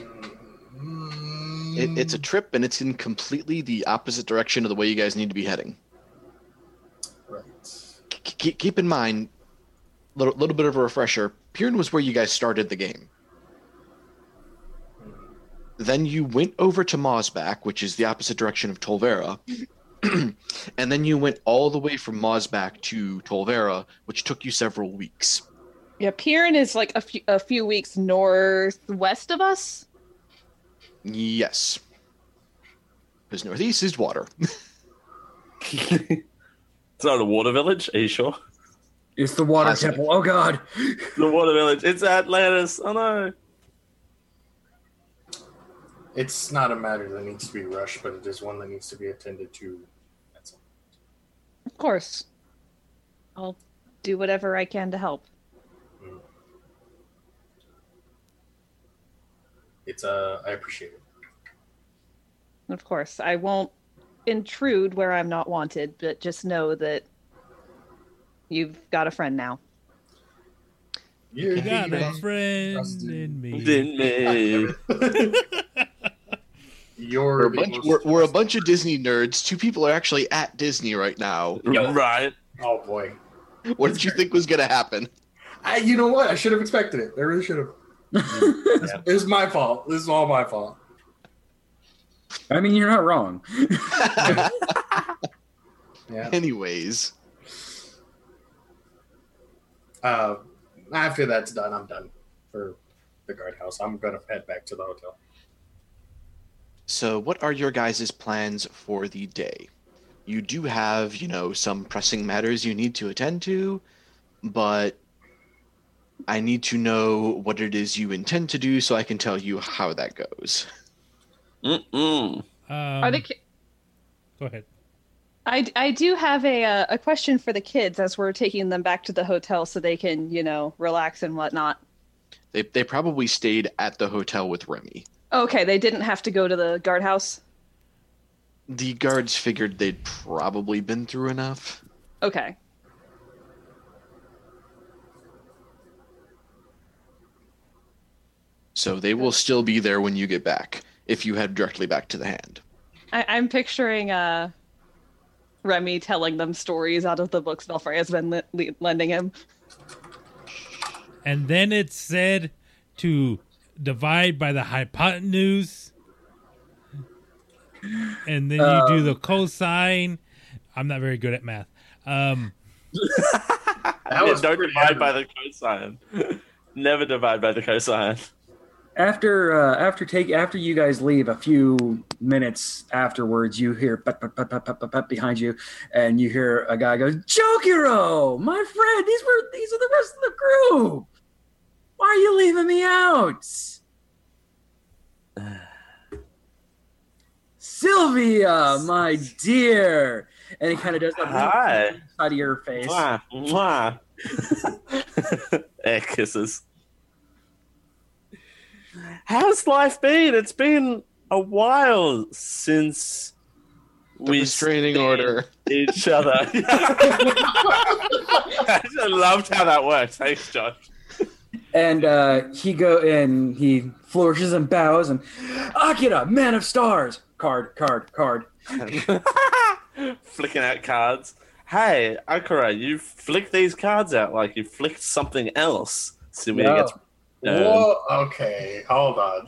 Mm, It, it's a trip, and it's in completely the opposite direction of the way you guys need to be heading. right. Keep, keep in mind, little little bit of a refresher. Piran was where you guys started the game. Then you went over to Mosback, which is the opposite direction of Tolvera, and then you went all the way from Mosback to Tolvera, which took you several weeks. Yeah, Piran is like a few a few weeks northwest of us. Yes, because northeast is water. It's not a water village. Are you sure? It's the water Positive. temple. Oh god. The water village. It's Atlantis. Oh no. It's not a matter that needs to be rushed, but it is one that needs to be attended to. That's all. Of course. I'll do whatever I can to help. It's uh I appreciate it. Of course. I won't intrude where I'm not wanted, but just know that you've got a friend now. You you got a know, friend trusted. in me. Didn't me. You're We're a the bunch. most- We're, we're a bunch of Disney nerds. Two people are actually at Disney right now. Yo. Right. Oh boy. What did you think was gonna happen? I, you know what? I should have expected it. I really should have. This is my fault. This is all my fault. I mean, you're not wrong. Yeah. Anyways, Uh, after that's done, I'm done for the guardhouse. I'm gonna head back to the hotel. so what are your guys' plans for the day? You do have, you know, some pressing matters you need to attend to, but I need to know what it is you intend to do so I can tell you how that goes. Mm-mm. Um, Are the ki- Go ahead. I, I do have a uh, a question for the kids as we're taking them back to the hotel so they can, you know, relax and whatnot. They they probably stayed at the hotel with Remy. Okay, they didn't have to go to the guardhouse. The guards figured they'd probably been through enough. Okay. So they will still be there when you get back, if you head directly back to the hand. I, I'm picturing uh, Remy telling them stories out of the books Valfreya's been le- le- lending him. And then it's said to divide by the hypotenuse. And then you do the cosine. I'm not very good at math. Um, That Yeah, was don't pretty divide heavy. by the cosine. Never divide by the cosine. After uh, after take after you guys leave, a few minutes afterwards, you hear pep, pep, pep, pep, pep, pep, pep behind you, and you hear a guy go, "Jokiro, my friend, these were these are the rest of the group. Why are you leaving me out?" Sylvia, my dear, and he kind of does that Hi. side of your face. Mwah, mwah. Air kisses. How's life been? It's been a while since The we restraining seen order. each other. I loved how that worked. Thanks, Josh. And uh, he go and he flourishes and bows and Akira, man of stars, card, card, card. Flicking out cards. Hey, Akira, you flick these cards out like you flicked something else. Sylvia No. gets. Um, Whoa, okay, hold on.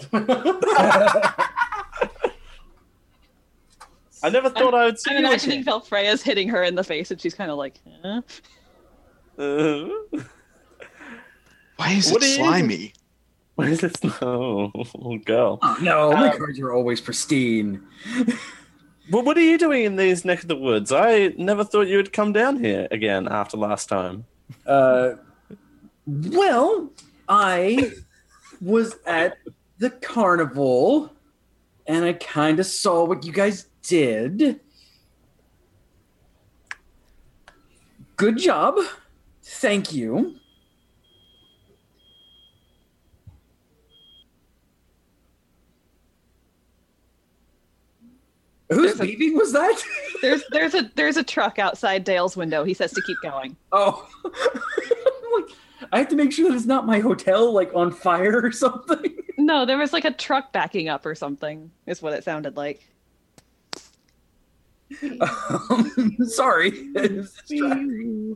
I never thought I would see I'm you imagining again. Valfreya's hitting her in the face and she's kind of like, huh? Uh, Why is What it are you- slimy? What is this? Oh, girl. Oh, no, my Um, cards are always pristine. Well, what are you doing in these neck of the woods? I never thought you would come down here again after last time. Uh, well, I was at the carnival and I kind of saw what you guys did. Good job. Thank you. Whose There's a- beeping was that? There's there's a there's a truck outside Dale's window. He says to keep going. Oh. Like, I have to make sure that it's not my hotel, like, on fire or something. No, there was like a truck backing up or something. Is what it sounded like. Um, sorry. It's distracting.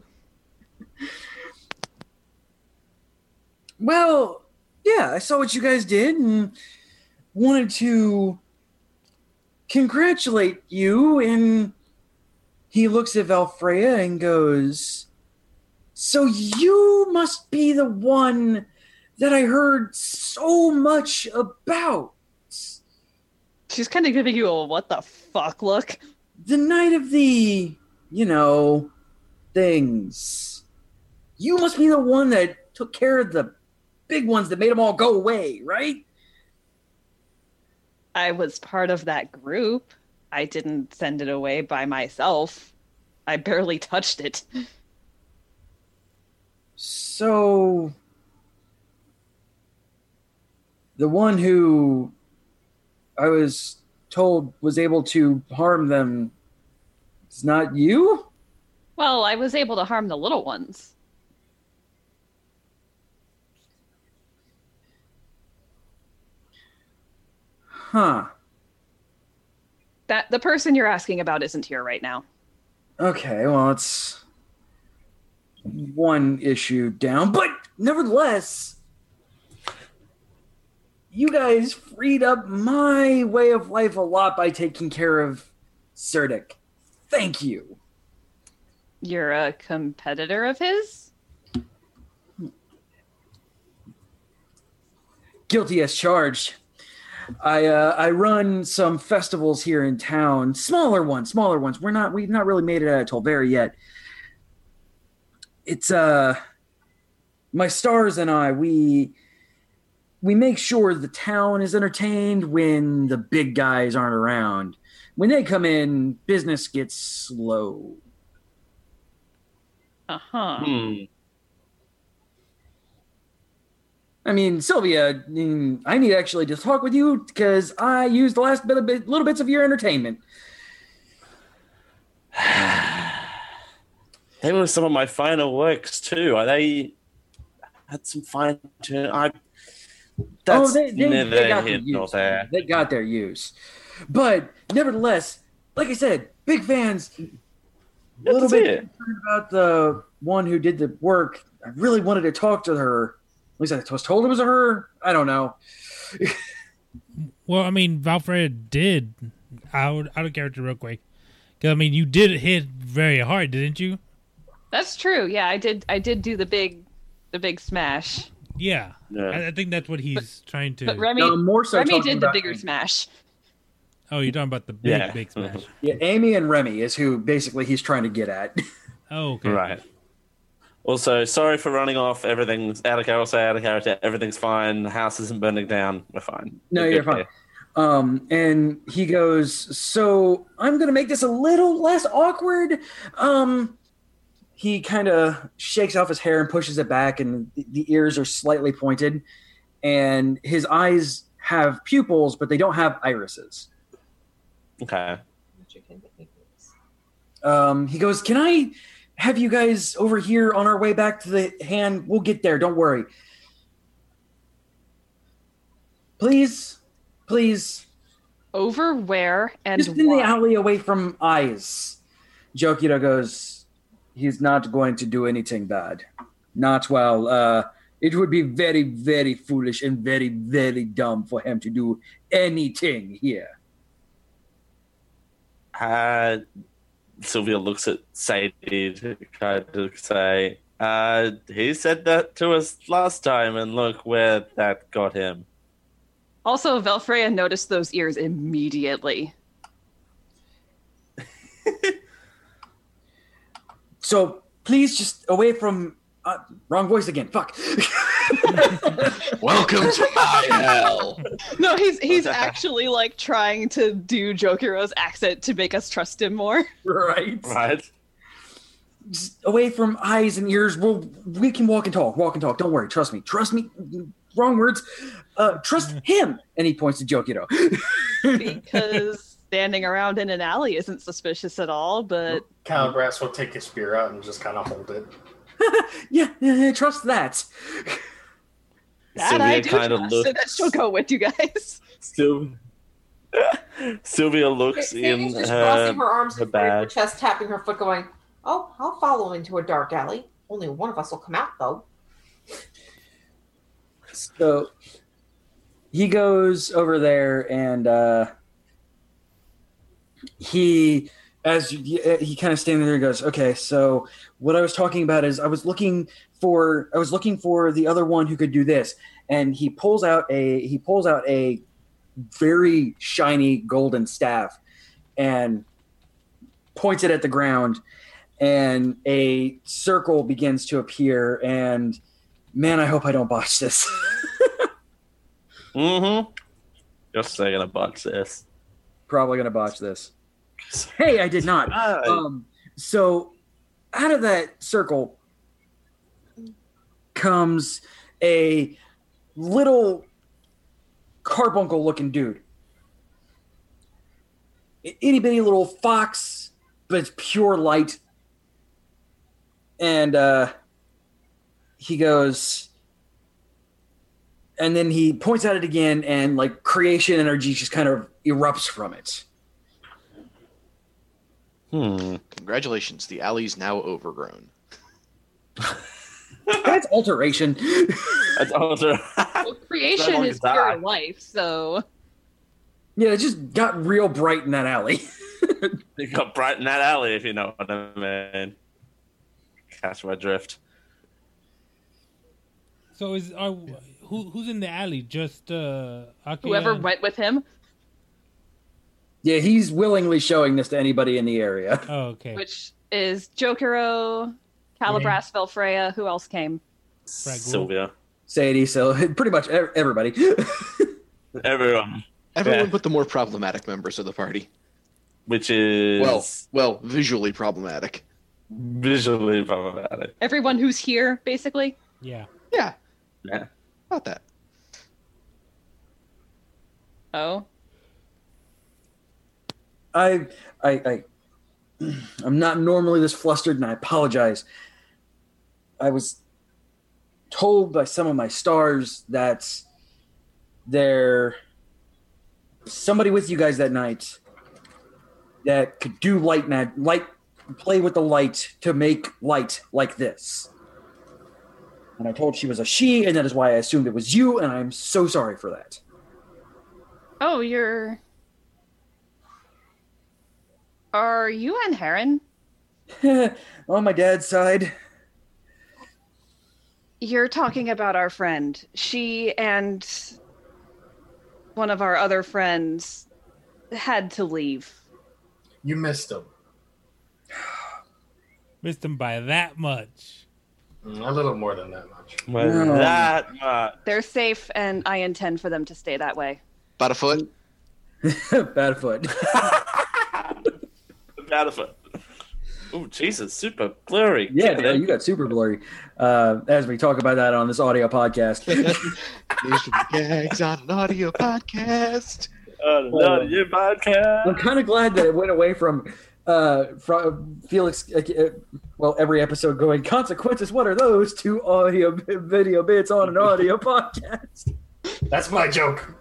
Well, yeah, I saw what you guys did and wanted to congratulate you. And he looks at Valfreya and goes, "So you must be the one that I heard so much about. She's kind of giving you a what the fuck look. The night of the, you know, things. You must be the one that took care of the big ones that made them all go away, right?" I was part of that group. I didn't send it away by myself. I barely touched it. So, the one who I was told was able to harm them is not you? Well, I was able to harm the little ones. Huh. That the person you're asking about isn't here right now. Okay, well, it's one issue down, but nevertheless, you guys freed up my way of life a lot by taking care of Serdic. Thank you. You're a competitor of his? Guilty as charged. I uh, I run some festivals here in town, smaller ones, smaller ones. We're not we've not really made it out of Tolvera yet. It's uh my stars and I we we make sure the town is entertained when the big guys aren't around. When they come in, business gets slow. Uh-huh. Hmm. I mean, Sylvia, I, mean, I need actually to talk with you because I used the last bit of bit, little bits of your entertainment. They were some of my final works too. They had some fine tune. I. That's oh, they, they, neither they got their here nor use. there. They got their use. But nevertheless, like I said, big fans. A little That's bit it. concerned about the one who did the work. I really wanted to talk to her. At least I was told it was her. I don't know. Well, I mean, Valfreda did out out of character real quick. 'Cause, I mean, you did hit very hard, didn't you? That's true. Yeah, I did I did do the big the big smash. Yeah, Yeah. I, I think that's what he's trying to. But Remy No, more so Remy talking did the about bigger Amy. smash. Oh, you're talking about the big, Yeah. big smash. Yeah, Amy and Remy is who basically he's trying to get at. Oh, okay. Right. Also, sorry for running off. Everything's out of character, out of character. Everything's fine. The house isn't burning down. We're fine. No, We're you're good fine. here. Um, and he goes, so I'm going to make this a little less awkward. Um, he kind of shakes off his hair and pushes it back, and the, the ears are slightly pointed, and his eyes have pupils, but they don't have irises. Okay. Um, he goes, can I have you guys over here on our way back to the hand? We'll get there. Don't worry. Please, please. Over where and Just in why? the alley away from eyes. Jokiro goes, he's not going to do anything bad. Not well. Uh, it would be very, very foolish and very, very dumb for him to do anything here. Uh, Sylvia looks at Sadie to kind of say, uh, he said that to us last time, and look where that got him. Also, Velfreya noticed those ears immediately. So please just away from... Uh, wrong voice again. Fuck. Welcome to my hell. No, he's he's actually like trying to do Jokiro's accent to make us trust him more. Right. Right? Just away from eyes and ears. We'll, we can walk and talk. Walk and talk. Don't worry. Trust me. Trust me. Wrong words. Uh, trust him. And he points to Jokiro. Because standing around in an alley isn't suspicious at all, but Calabrass will take his spear out and just kind of hold it. yeah, yeah, trust that. that Sylvia I do kinda trust, so looks- that she'll go with you guys. Still, Sylvia looks in Sadie's just her, crossing her arms her in front of her bag. chest, tapping her foot, going, "Oh, I'll follow into a dark alley. Only one of us will come out, though." So he goes over there and uh, he, as you, he kind of standing there, goes, "Okay, so what I was talking about is I was looking for I was looking for the other one who could do this." And he pulls out a he pulls out a very shiny golden staff and points it at the ground, and a circle begins to appear. And man, I hope I don't botch this. Mm-hmm. Just saying gonna botch this. Probably gonna botch this. Hey, I did not. Right. Um, so out of that circle comes a little carbuncle looking dude. Itty bitty little fox, but it's pure light. And uh, he goes, and then he points at it again, and like creation energy just kind of erupts from it. Hmm. Congratulations, the alley's now overgrown. That's alteration. That's also Well, creation long is as I- pure life, so Yeah, it just got real bright in that alley. you got bright in that alley, if you know what I mean. Catch my drift. So is are who who's in the alley? Just uh, Akia whoever and- went with him, Yeah, he's willingly showing this to anybody in the area. Oh, okay. which is Jokero, Calabras, Velfreya. Who else came? Fraggle. Sylvia. Sadie, so pretty much ev- everybody. Everyone. Everyone Yeah. but the more problematic members of the party. Which is Well, well, visually problematic. visually problematic. Everyone who's here, basically. Yeah. Yeah, Yeah. about that. Oh, I, I, I, I'm not normally this flustered, and I apologize. I was told by some of my stars that there somebody with you guys that night that could do light mag, light, play with the light to make light like this. And I told she was a she, and that is why I assumed it was you, and I'm so sorry for that. oh, you're. Are you and Heron? On my dad's side. You're talking about our friend. She and one of our other friends had to leave. You missed him. Missed him by that much. Mm, A little more than that much. Well, No. that much. They're safe, and I intend for them to stay that way. About a foot. Bad foot. Battlefield. Oh, Jesus, super blurry. Yeah, Get man, it. you got super blurry. Uh, as we talk about that on this audio podcast. These are the gags on an audio podcast. Oh, no, your podcast. I'm kind of glad that it went away from uh, from Felix. Uh, uh, well, every episode going consequences. What are those? To audio video bits on an audio podcast. That's my joke.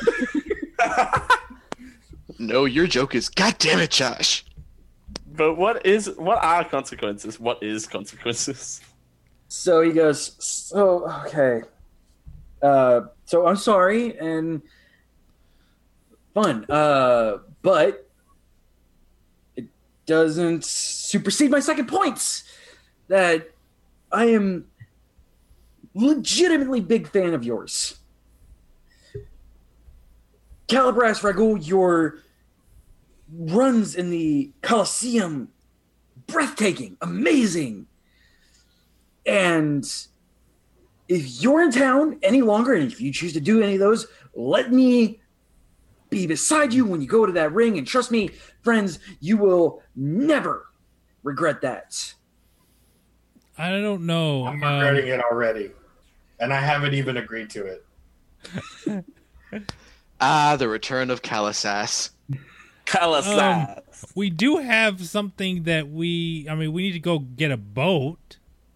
No, your joke is, God damn it, Josh. But what is what are consequences? What is consequences? So he goes. So okay. Uh, so I'm sorry and fun. Uh, but it doesn't supersede my second points that I am legitimately big fan of yours. Calabras Fragul, your runs in the Colosseum, breathtaking, amazing. And if you're in town any longer, and if you choose to do any of those, let me be beside you when you go to that ring. And trust me, friends, you will never regret that. I don't know. I'm um, regretting it already. And I haven't even agreed to it. Ah, the return of Calisass. Calasas. Um, we do have something that we. I mean, we need to go get a boat.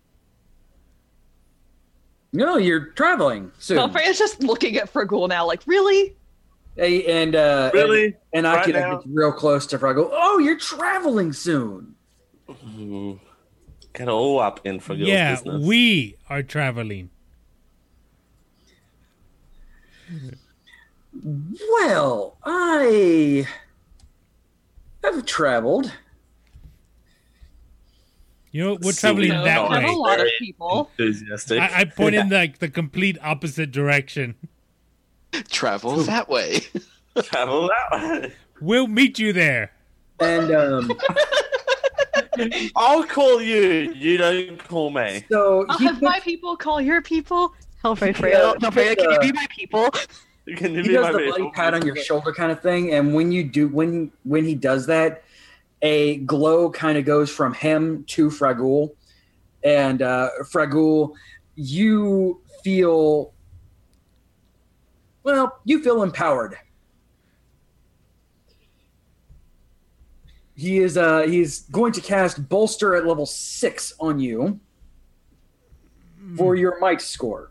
No, you're traveling soon. Velfreya's just looking at Fragul now, like, really? Hey, and uh, Really? And, and Right Akira now? gets real close to Fraggle. Oh, you're traveling soon. Ooh. Get all up in for your Yeah, business. we are traveling. Well, I have traveled. You know, we're So traveling we that know Have way. a lot of Very people. enthusiastic. I, I point in like the complete opposite direction. Travel that way. Travel that way. We'll meet you there. And um, I'll call you. You don't call me. so I'll he, have my people call your people. Velfreya, Velfreya, can you be my people? Can you he be does my the mate? buddy pat on your shoulder kind of thing. And when you do, when when he does that, a glow kind of goes from him to Fragul. And uh, Fragul, you feel, well, you feel empowered. He is uh he's going to cast Bolster at level six on you for your might score.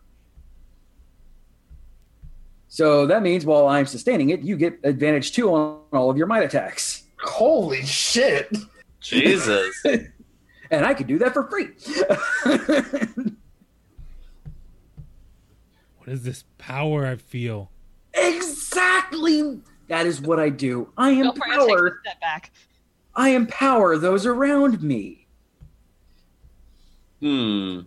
So that means while I'm sustaining it, you get advantage two on all of your might attacks. Holy shit. Jesus. And I could do that for free. What is this power I feel? Exactly. That is what I do. I Belfraya takes a empower. step back. I empower those around me. Hmm.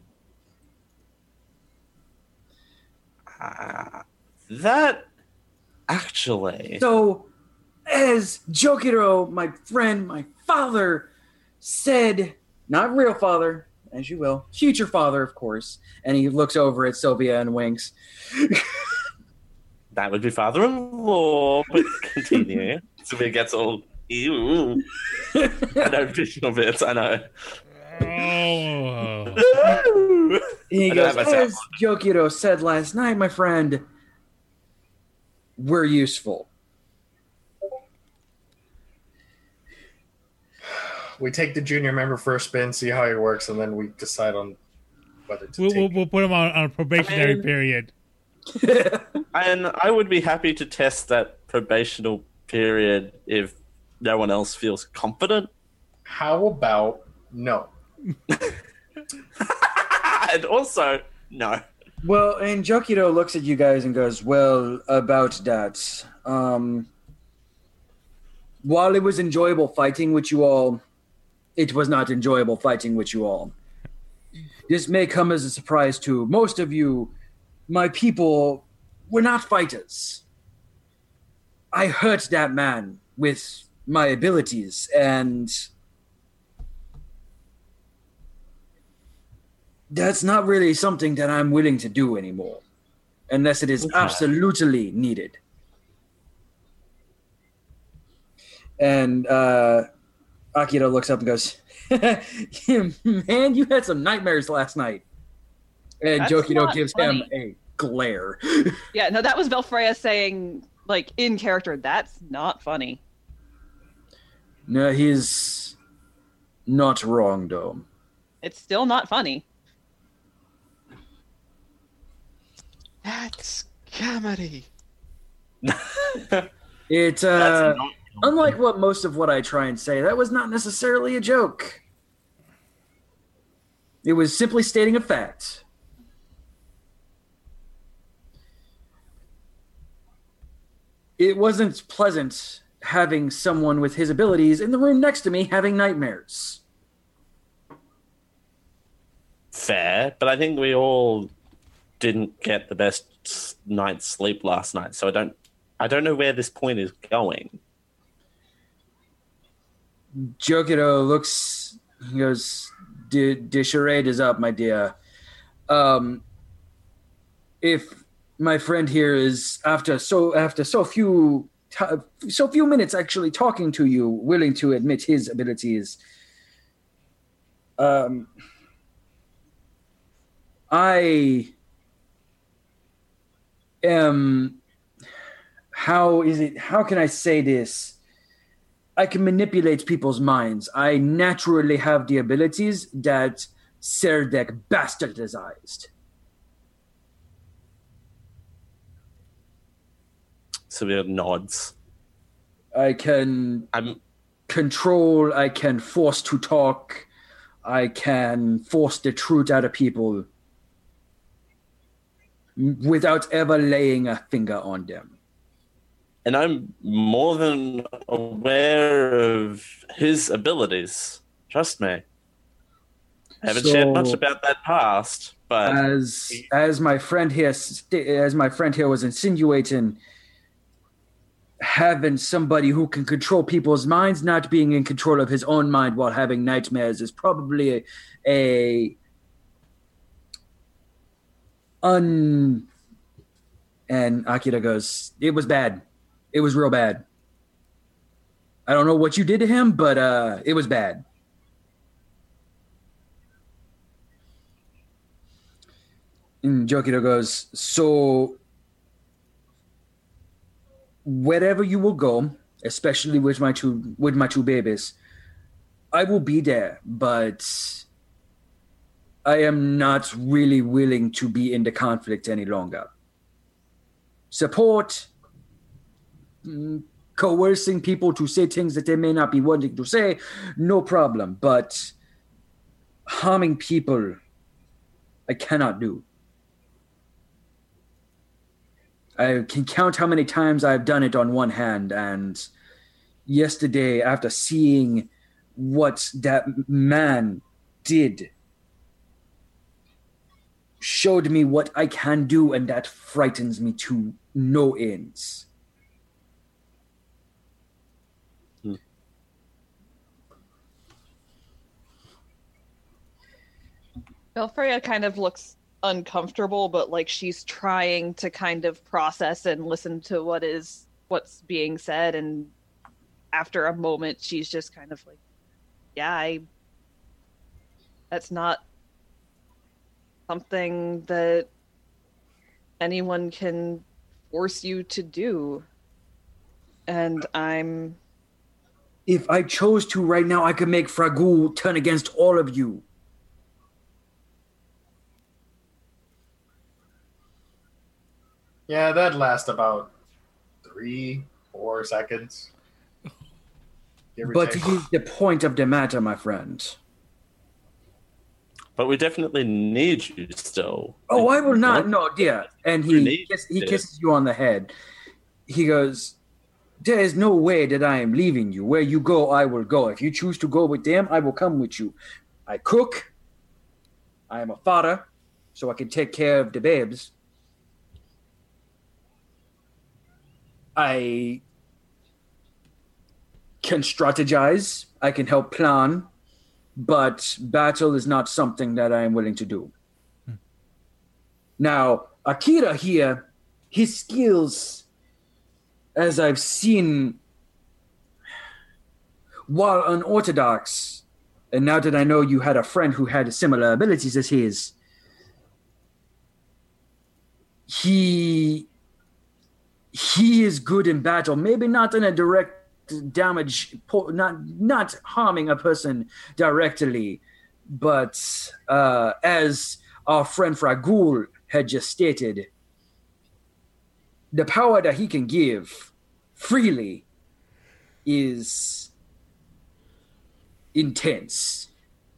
Uh, that actually. So, as Jokiro, my friend, my father, said, not real father, as you will, future father, of course, and he looks over at Sylvia and winks. That would be father-in-law, but continue. Sylvia gets all, ew. I know visual bits, I know. Oh. He I don't goes, have my sound as Jokiro said last night, my friend, we're useful. We take the junior member for a spin, see how he works, and then we decide on whether to We'll, take we'll, we'll put him on, on a probationary I mean- period. And I would be happy to test that probational period if no one else feels confident. How about no? And also, no. Well, and Jokiro looks at you guys and goes, well, about that. Um, while it was enjoyable fighting with you all, it was not enjoyable fighting with you all. This may come as a surprise to most of you. My people were not fighters. I hurt that man with my abilities, and that's not really something that I'm willing to do anymore, unless it is Okay. absolutely needed. And uh, Akira looks up and goes, man, you had some nightmares last night. And That's Jokiro not gives funny. him a glare. Yeah, no, that was Belfraya saying, like, in character, that's not funny. No, he's not wrong, though. It's still not funny. That's comedy. It, uh, That's not- unlike what most of what I try and say, that was not necessarily a joke. It was simply stating a fact. It wasn't pleasant having someone with his abilities in the room next to me having nightmares. Fair, but I think we all didn't get the best night's sleep last night, so I don't I don't know where this point is going. Jokiro looks, he goes, the, the charade is up, my dear. Um, if my friend here is, after so after so few t- so few minutes actually talking to you, willing to admit his abilities, um, I am, how is it, how can I say this? I can manipulate people's minds. I naturally have the abilities that Serdek bastardized. Sylvia nods. I can I'm control, I can force to talk, I can force the truth out of people without ever laying a finger on them. and I'm more than aware of his abilities. Trust me. I haven't So- shared much about that past, but As as my friend here st- as my friend here was insinuating, having somebody who can control people's minds not being in control of his own mind while having nightmares is probably a, a un and Akira goes, it was bad. It was real bad. I don't know what you did to him, but uh it was bad. And Jokiro goes, so wherever you will go, especially with my two with my two babies, I will be there, but I am not really willing to be in the conflict any longer. Support, mm, coercing people to say things that they may not be wanting to say, no problem. But harming people, I cannot do. I can count how many times I've done it on one hand, and yesterday, after seeing what that man did, showed me what I can do, and that frightens me to no ends. Hmm. Belfrea kind of looks uncomfortable, but like she's trying to kind of process and listen to what is what's being said, and after a moment she's just kind of like, yeah, I that's not something that anyone can force you to do. And I'm If I chose to right now, I could make Fragul turn against all of you. Yeah, that'd last about three, four seconds. Give or But take. here's the point of the matter, my friend. But we definitely need you still. Oh, I will not. No, dear. And You he need kiss, he to. kisses you on the head. He goes, there is no way that I am leaving you. Where you go, I will go. If you choose to go with them, I will come with you. I cook. I am a father, so I can take care of the babes. I can strategize. I can help plan. But battle is not something that I am willing to do. Hmm. Now, Akira here, his skills, as I've seen, while unorthodox, and now that I know you had a friend who had similar abilities as his, he he is good in battle. Maybe not in a direct damage, not not harming a person directly, but uh, as our friend Fragul had just stated, the power that he can give freely is intense.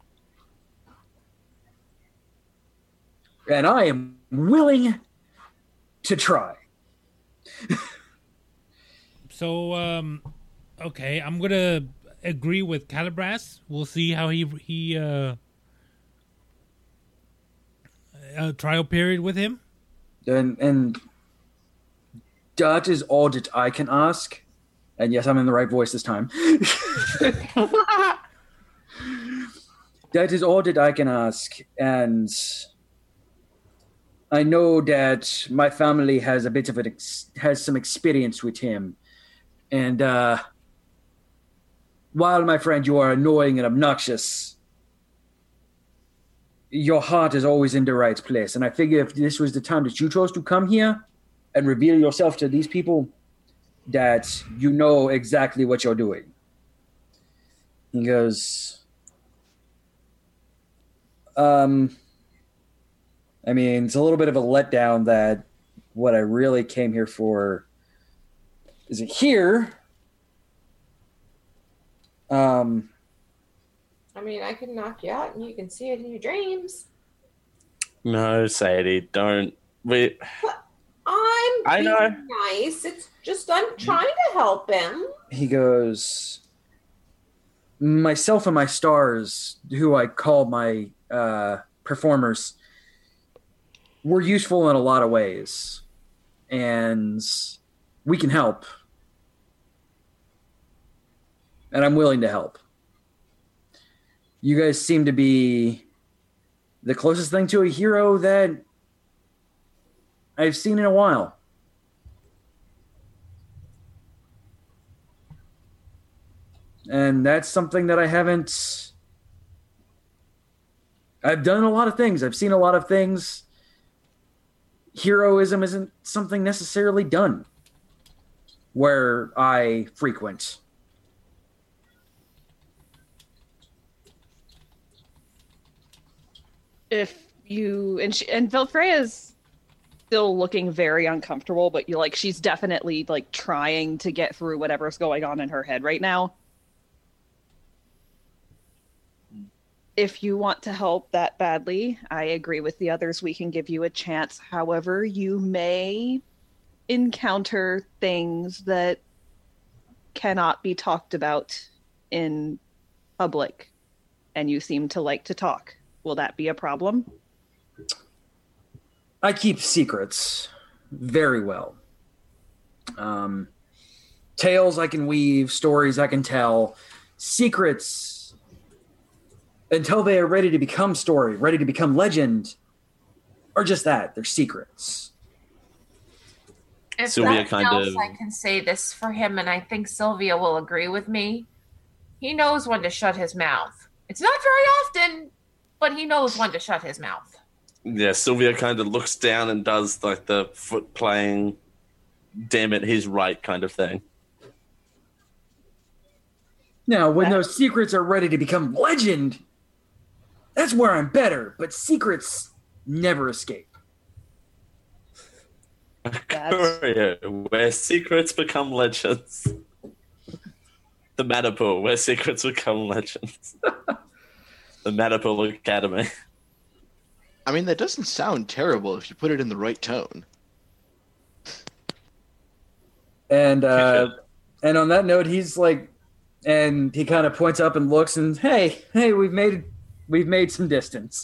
And I am willing to try. So, um, okay, I'm gonna agree with Calibras. We'll see how he he uh, uh trial period with him. And and that is all that I can ask. And yes, I'm in the right voice this time. That is all that I can ask. And I know that my family has a bit of an ex- has some experience with him. And uh, while, my friend, you are annoying and obnoxious, your heart is always in the right place. And I figure if this was the time that you chose to come here and reveal yourself to these people, that you know exactly what you're doing. He goes, um, I mean, it's a little bit of a letdown that what I really came here for isn't here. Um, I mean, I can knock you out and you can see it in your dreams. No, Sadie, don't. We. I'm I being know. nice. It's just I'm trying to help him. he goes, myself and my stars, who I call my uh, performers, were useful in a lot of ways. And we can help. And I'm willing to help. You guys seem to be the closest thing to a hero that I've seen in a while. And that's something that I haven't... I've done a lot of things. I've seen a lot of things. Heroism isn't something necessarily done where I frequent. If you and she, and Belfreya's still looking very uncomfortable, but you like she's definitely like trying to get through whatever's going on in her head right now. If you want to help that badly, I agree with the others. We can give you a chance. However, you may encounter things that cannot be talked about in public, and you seem to like to talk. Will that be a problem? I keep secrets very well. Um, tales I can weave, stories I can tell. Secrets, until they are ready to become story, ready to become legend, are just that. They're secrets. If Sylvia nothing kind else, of- I can say this for him, and I think Sylvia will agree with me. He knows when to shut his mouth. It's not very often, but he knows when to shut his mouth. Yeah, Sylvia kind of looks down and does like the foot playing, damn it, he's right kind of thing. Now, when those secrets are ready to become legend, that's where I'm better. But secrets never escape. Korea, where secrets become legends. The Matapool, where secrets become legends. The Matapool Academy. I mean, that doesn't sound terrible if you put it in the right tone. And uh, and on that note, he's like, and he kind of points up and looks, and hey, hey, we've made we've made some distance.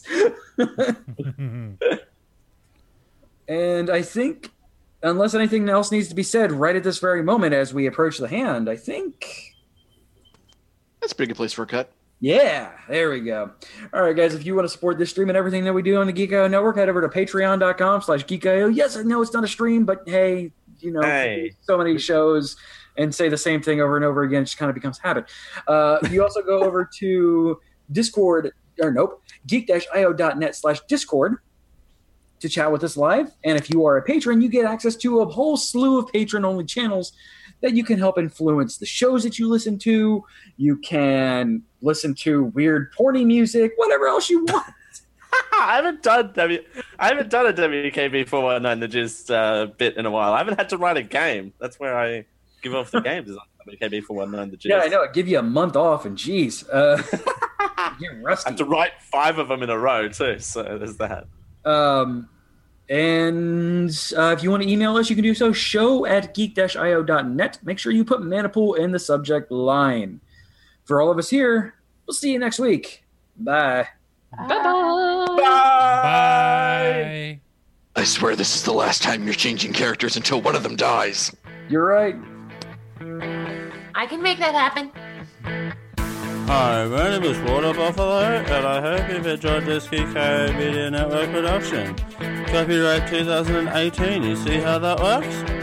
And I think, unless anything else needs to be said right at this very moment as we approach the hand, I think That's a pretty good place for a cut. Yeah, there we go. All right, guys, if you want to support this stream and everything that we do on the Geek I O Network, head over to patreon.com slash geekio. Yes, I know it's not a stream, but hey, you know, Hey. so many shows and say the same thing over and over again, it just kind of becomes habit. Uh, you also go over to Discord, or nope, geek-io.net slash Discord to chat with us live. And if you are a patron, you get access to a whole slew of patron-only channels that you can help influence the shows that you listen to. You can listen to weird porny music, whatever else you want. I haven't done W. I haven't done a W K B four one nine the Jizz uh, bit in a while. I haven't had to write a game. That's where I give off the games. Is on W K B four one nine the Jizz. Yeah, I know. It give you a month off, and geez, uh, you're I rusty. have to write five of them in a row too. So there's that. Um, and uh, if you want to email us, you can do so. Show at geek-io dot net. Make sure you put Manipool in the subject line. For all of us here, we'll see you next week. Bye. Bye-bye. Bye. I swear this is the last time you're changing characters until one of them dies. You're right. I can make that happen. Hi, my name is Water Buffalo, and I hope you've enjoyed this Geek I O Media Network production. Copyright two thousand eighteen, you see how that works?